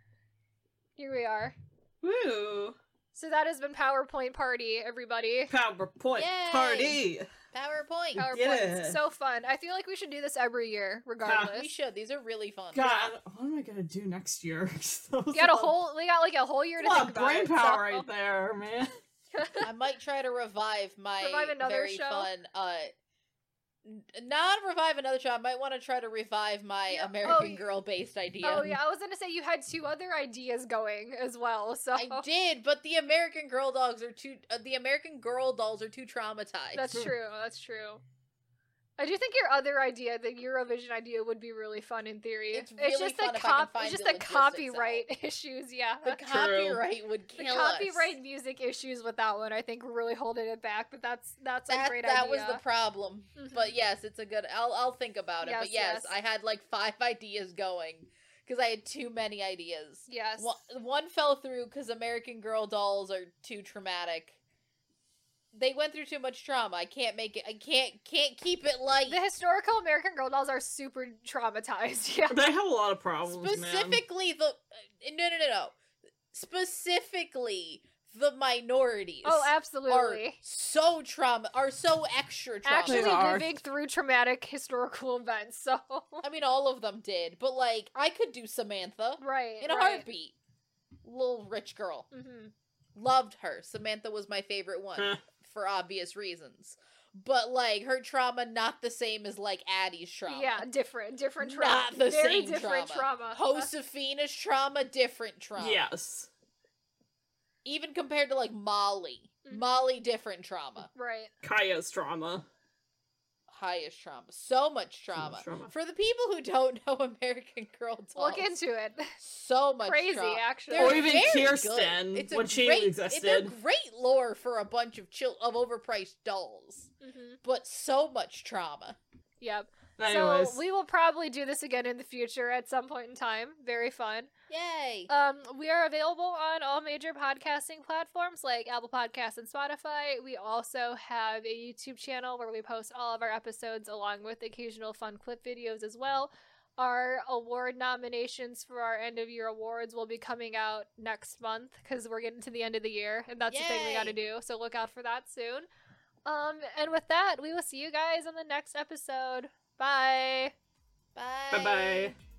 here we are. Woo. So that has been PowerPoint Party, everybody. PowerPoint Yay. party. PowerPoint. PowerPoint, Yeah. so fun. I feel like we should do this every year, We regardless. should. These are really fun. God, what am I gonna do next year? We got a whole, we got like a whole year to a lot think of about brain it. power so- right there, man. I might try to revive my Revive another very show? fun. Uh, n- not revive another show. I might want to try to revive my Yeah, oh, American y- Girl based idea. Oh yeah, I was gonna say you had two other ideas going as well. So I did, but the American Girl dogs are too. Uh, the American Girl dolls are too traumatized. that's true. That's true. I do think your other idea, the Eurovision idea, would be really fun in theory. It's really just fun the if I can cop. find It's just the the logistics copyright issues. Yeah, the copyright would the kill copyright us. music issues with that one, I think, were really holding it back. But that's that's a That great that idea. was the problem. Mhm. But yes, it's a good. I'll I'll think about it. Yes, but yes, yes. I had like five ideas going because I had too many ideas. Yes. One, one fell through because American Girl dolls are too traumatic. They went through too much trauma. I can't make it. I can't can't keep it light. The historical American Girl dolls are super traumatized. Yeah. They have a lot of problems, man. Specifically the uh, no no no no. Specifically the minorities. Oh, Are absolutely. so trauma. Are so extra trauma. Actually They are. living through traumatic historical events. So. I mean, all of them did, but like, I could do Samantha right. in a right. heartbeat. Little rich girl, Mm-hmm. loved her. Samantha was my favorite one Huh. for obvious reasons. But like, her trauma not the same as like Addie's trauma. Yeah, different, different trauma. Not the Very same different trauma. trauma. Josefina's trauma, different trauma. Yes. Even compared to like Molly, Mhm. Molly, different trauma. Right. Kaya's trauma. Highest trauma. So much trauma. much trauma. For the people who don't know American Girl dolls, Look into it. so much Crazy, trauma. actually. They're Or even very Kirsten, good. It's a when she great, existed. They're great lore for a bunch of chil- of overpriced dolls, Mm-hmm. but so much trauma. Yep. Anyways. So we will probably do this again in the future at some point in time. Very fun. Yay! Um, we are available on all major podcasting platforms like Apple Podcasts and Spotify. We also have a YouTube channel where we post all of our episodes along with occasional fun clip videos as well. Our award nominations for our end of year awards will be coming out next month because we're getting to the end of the year and that's the thing we Yay. got to do. So look out for that soon. Um, and with that, we will see you guys on the next episode. Bye. Bye. Bye bye.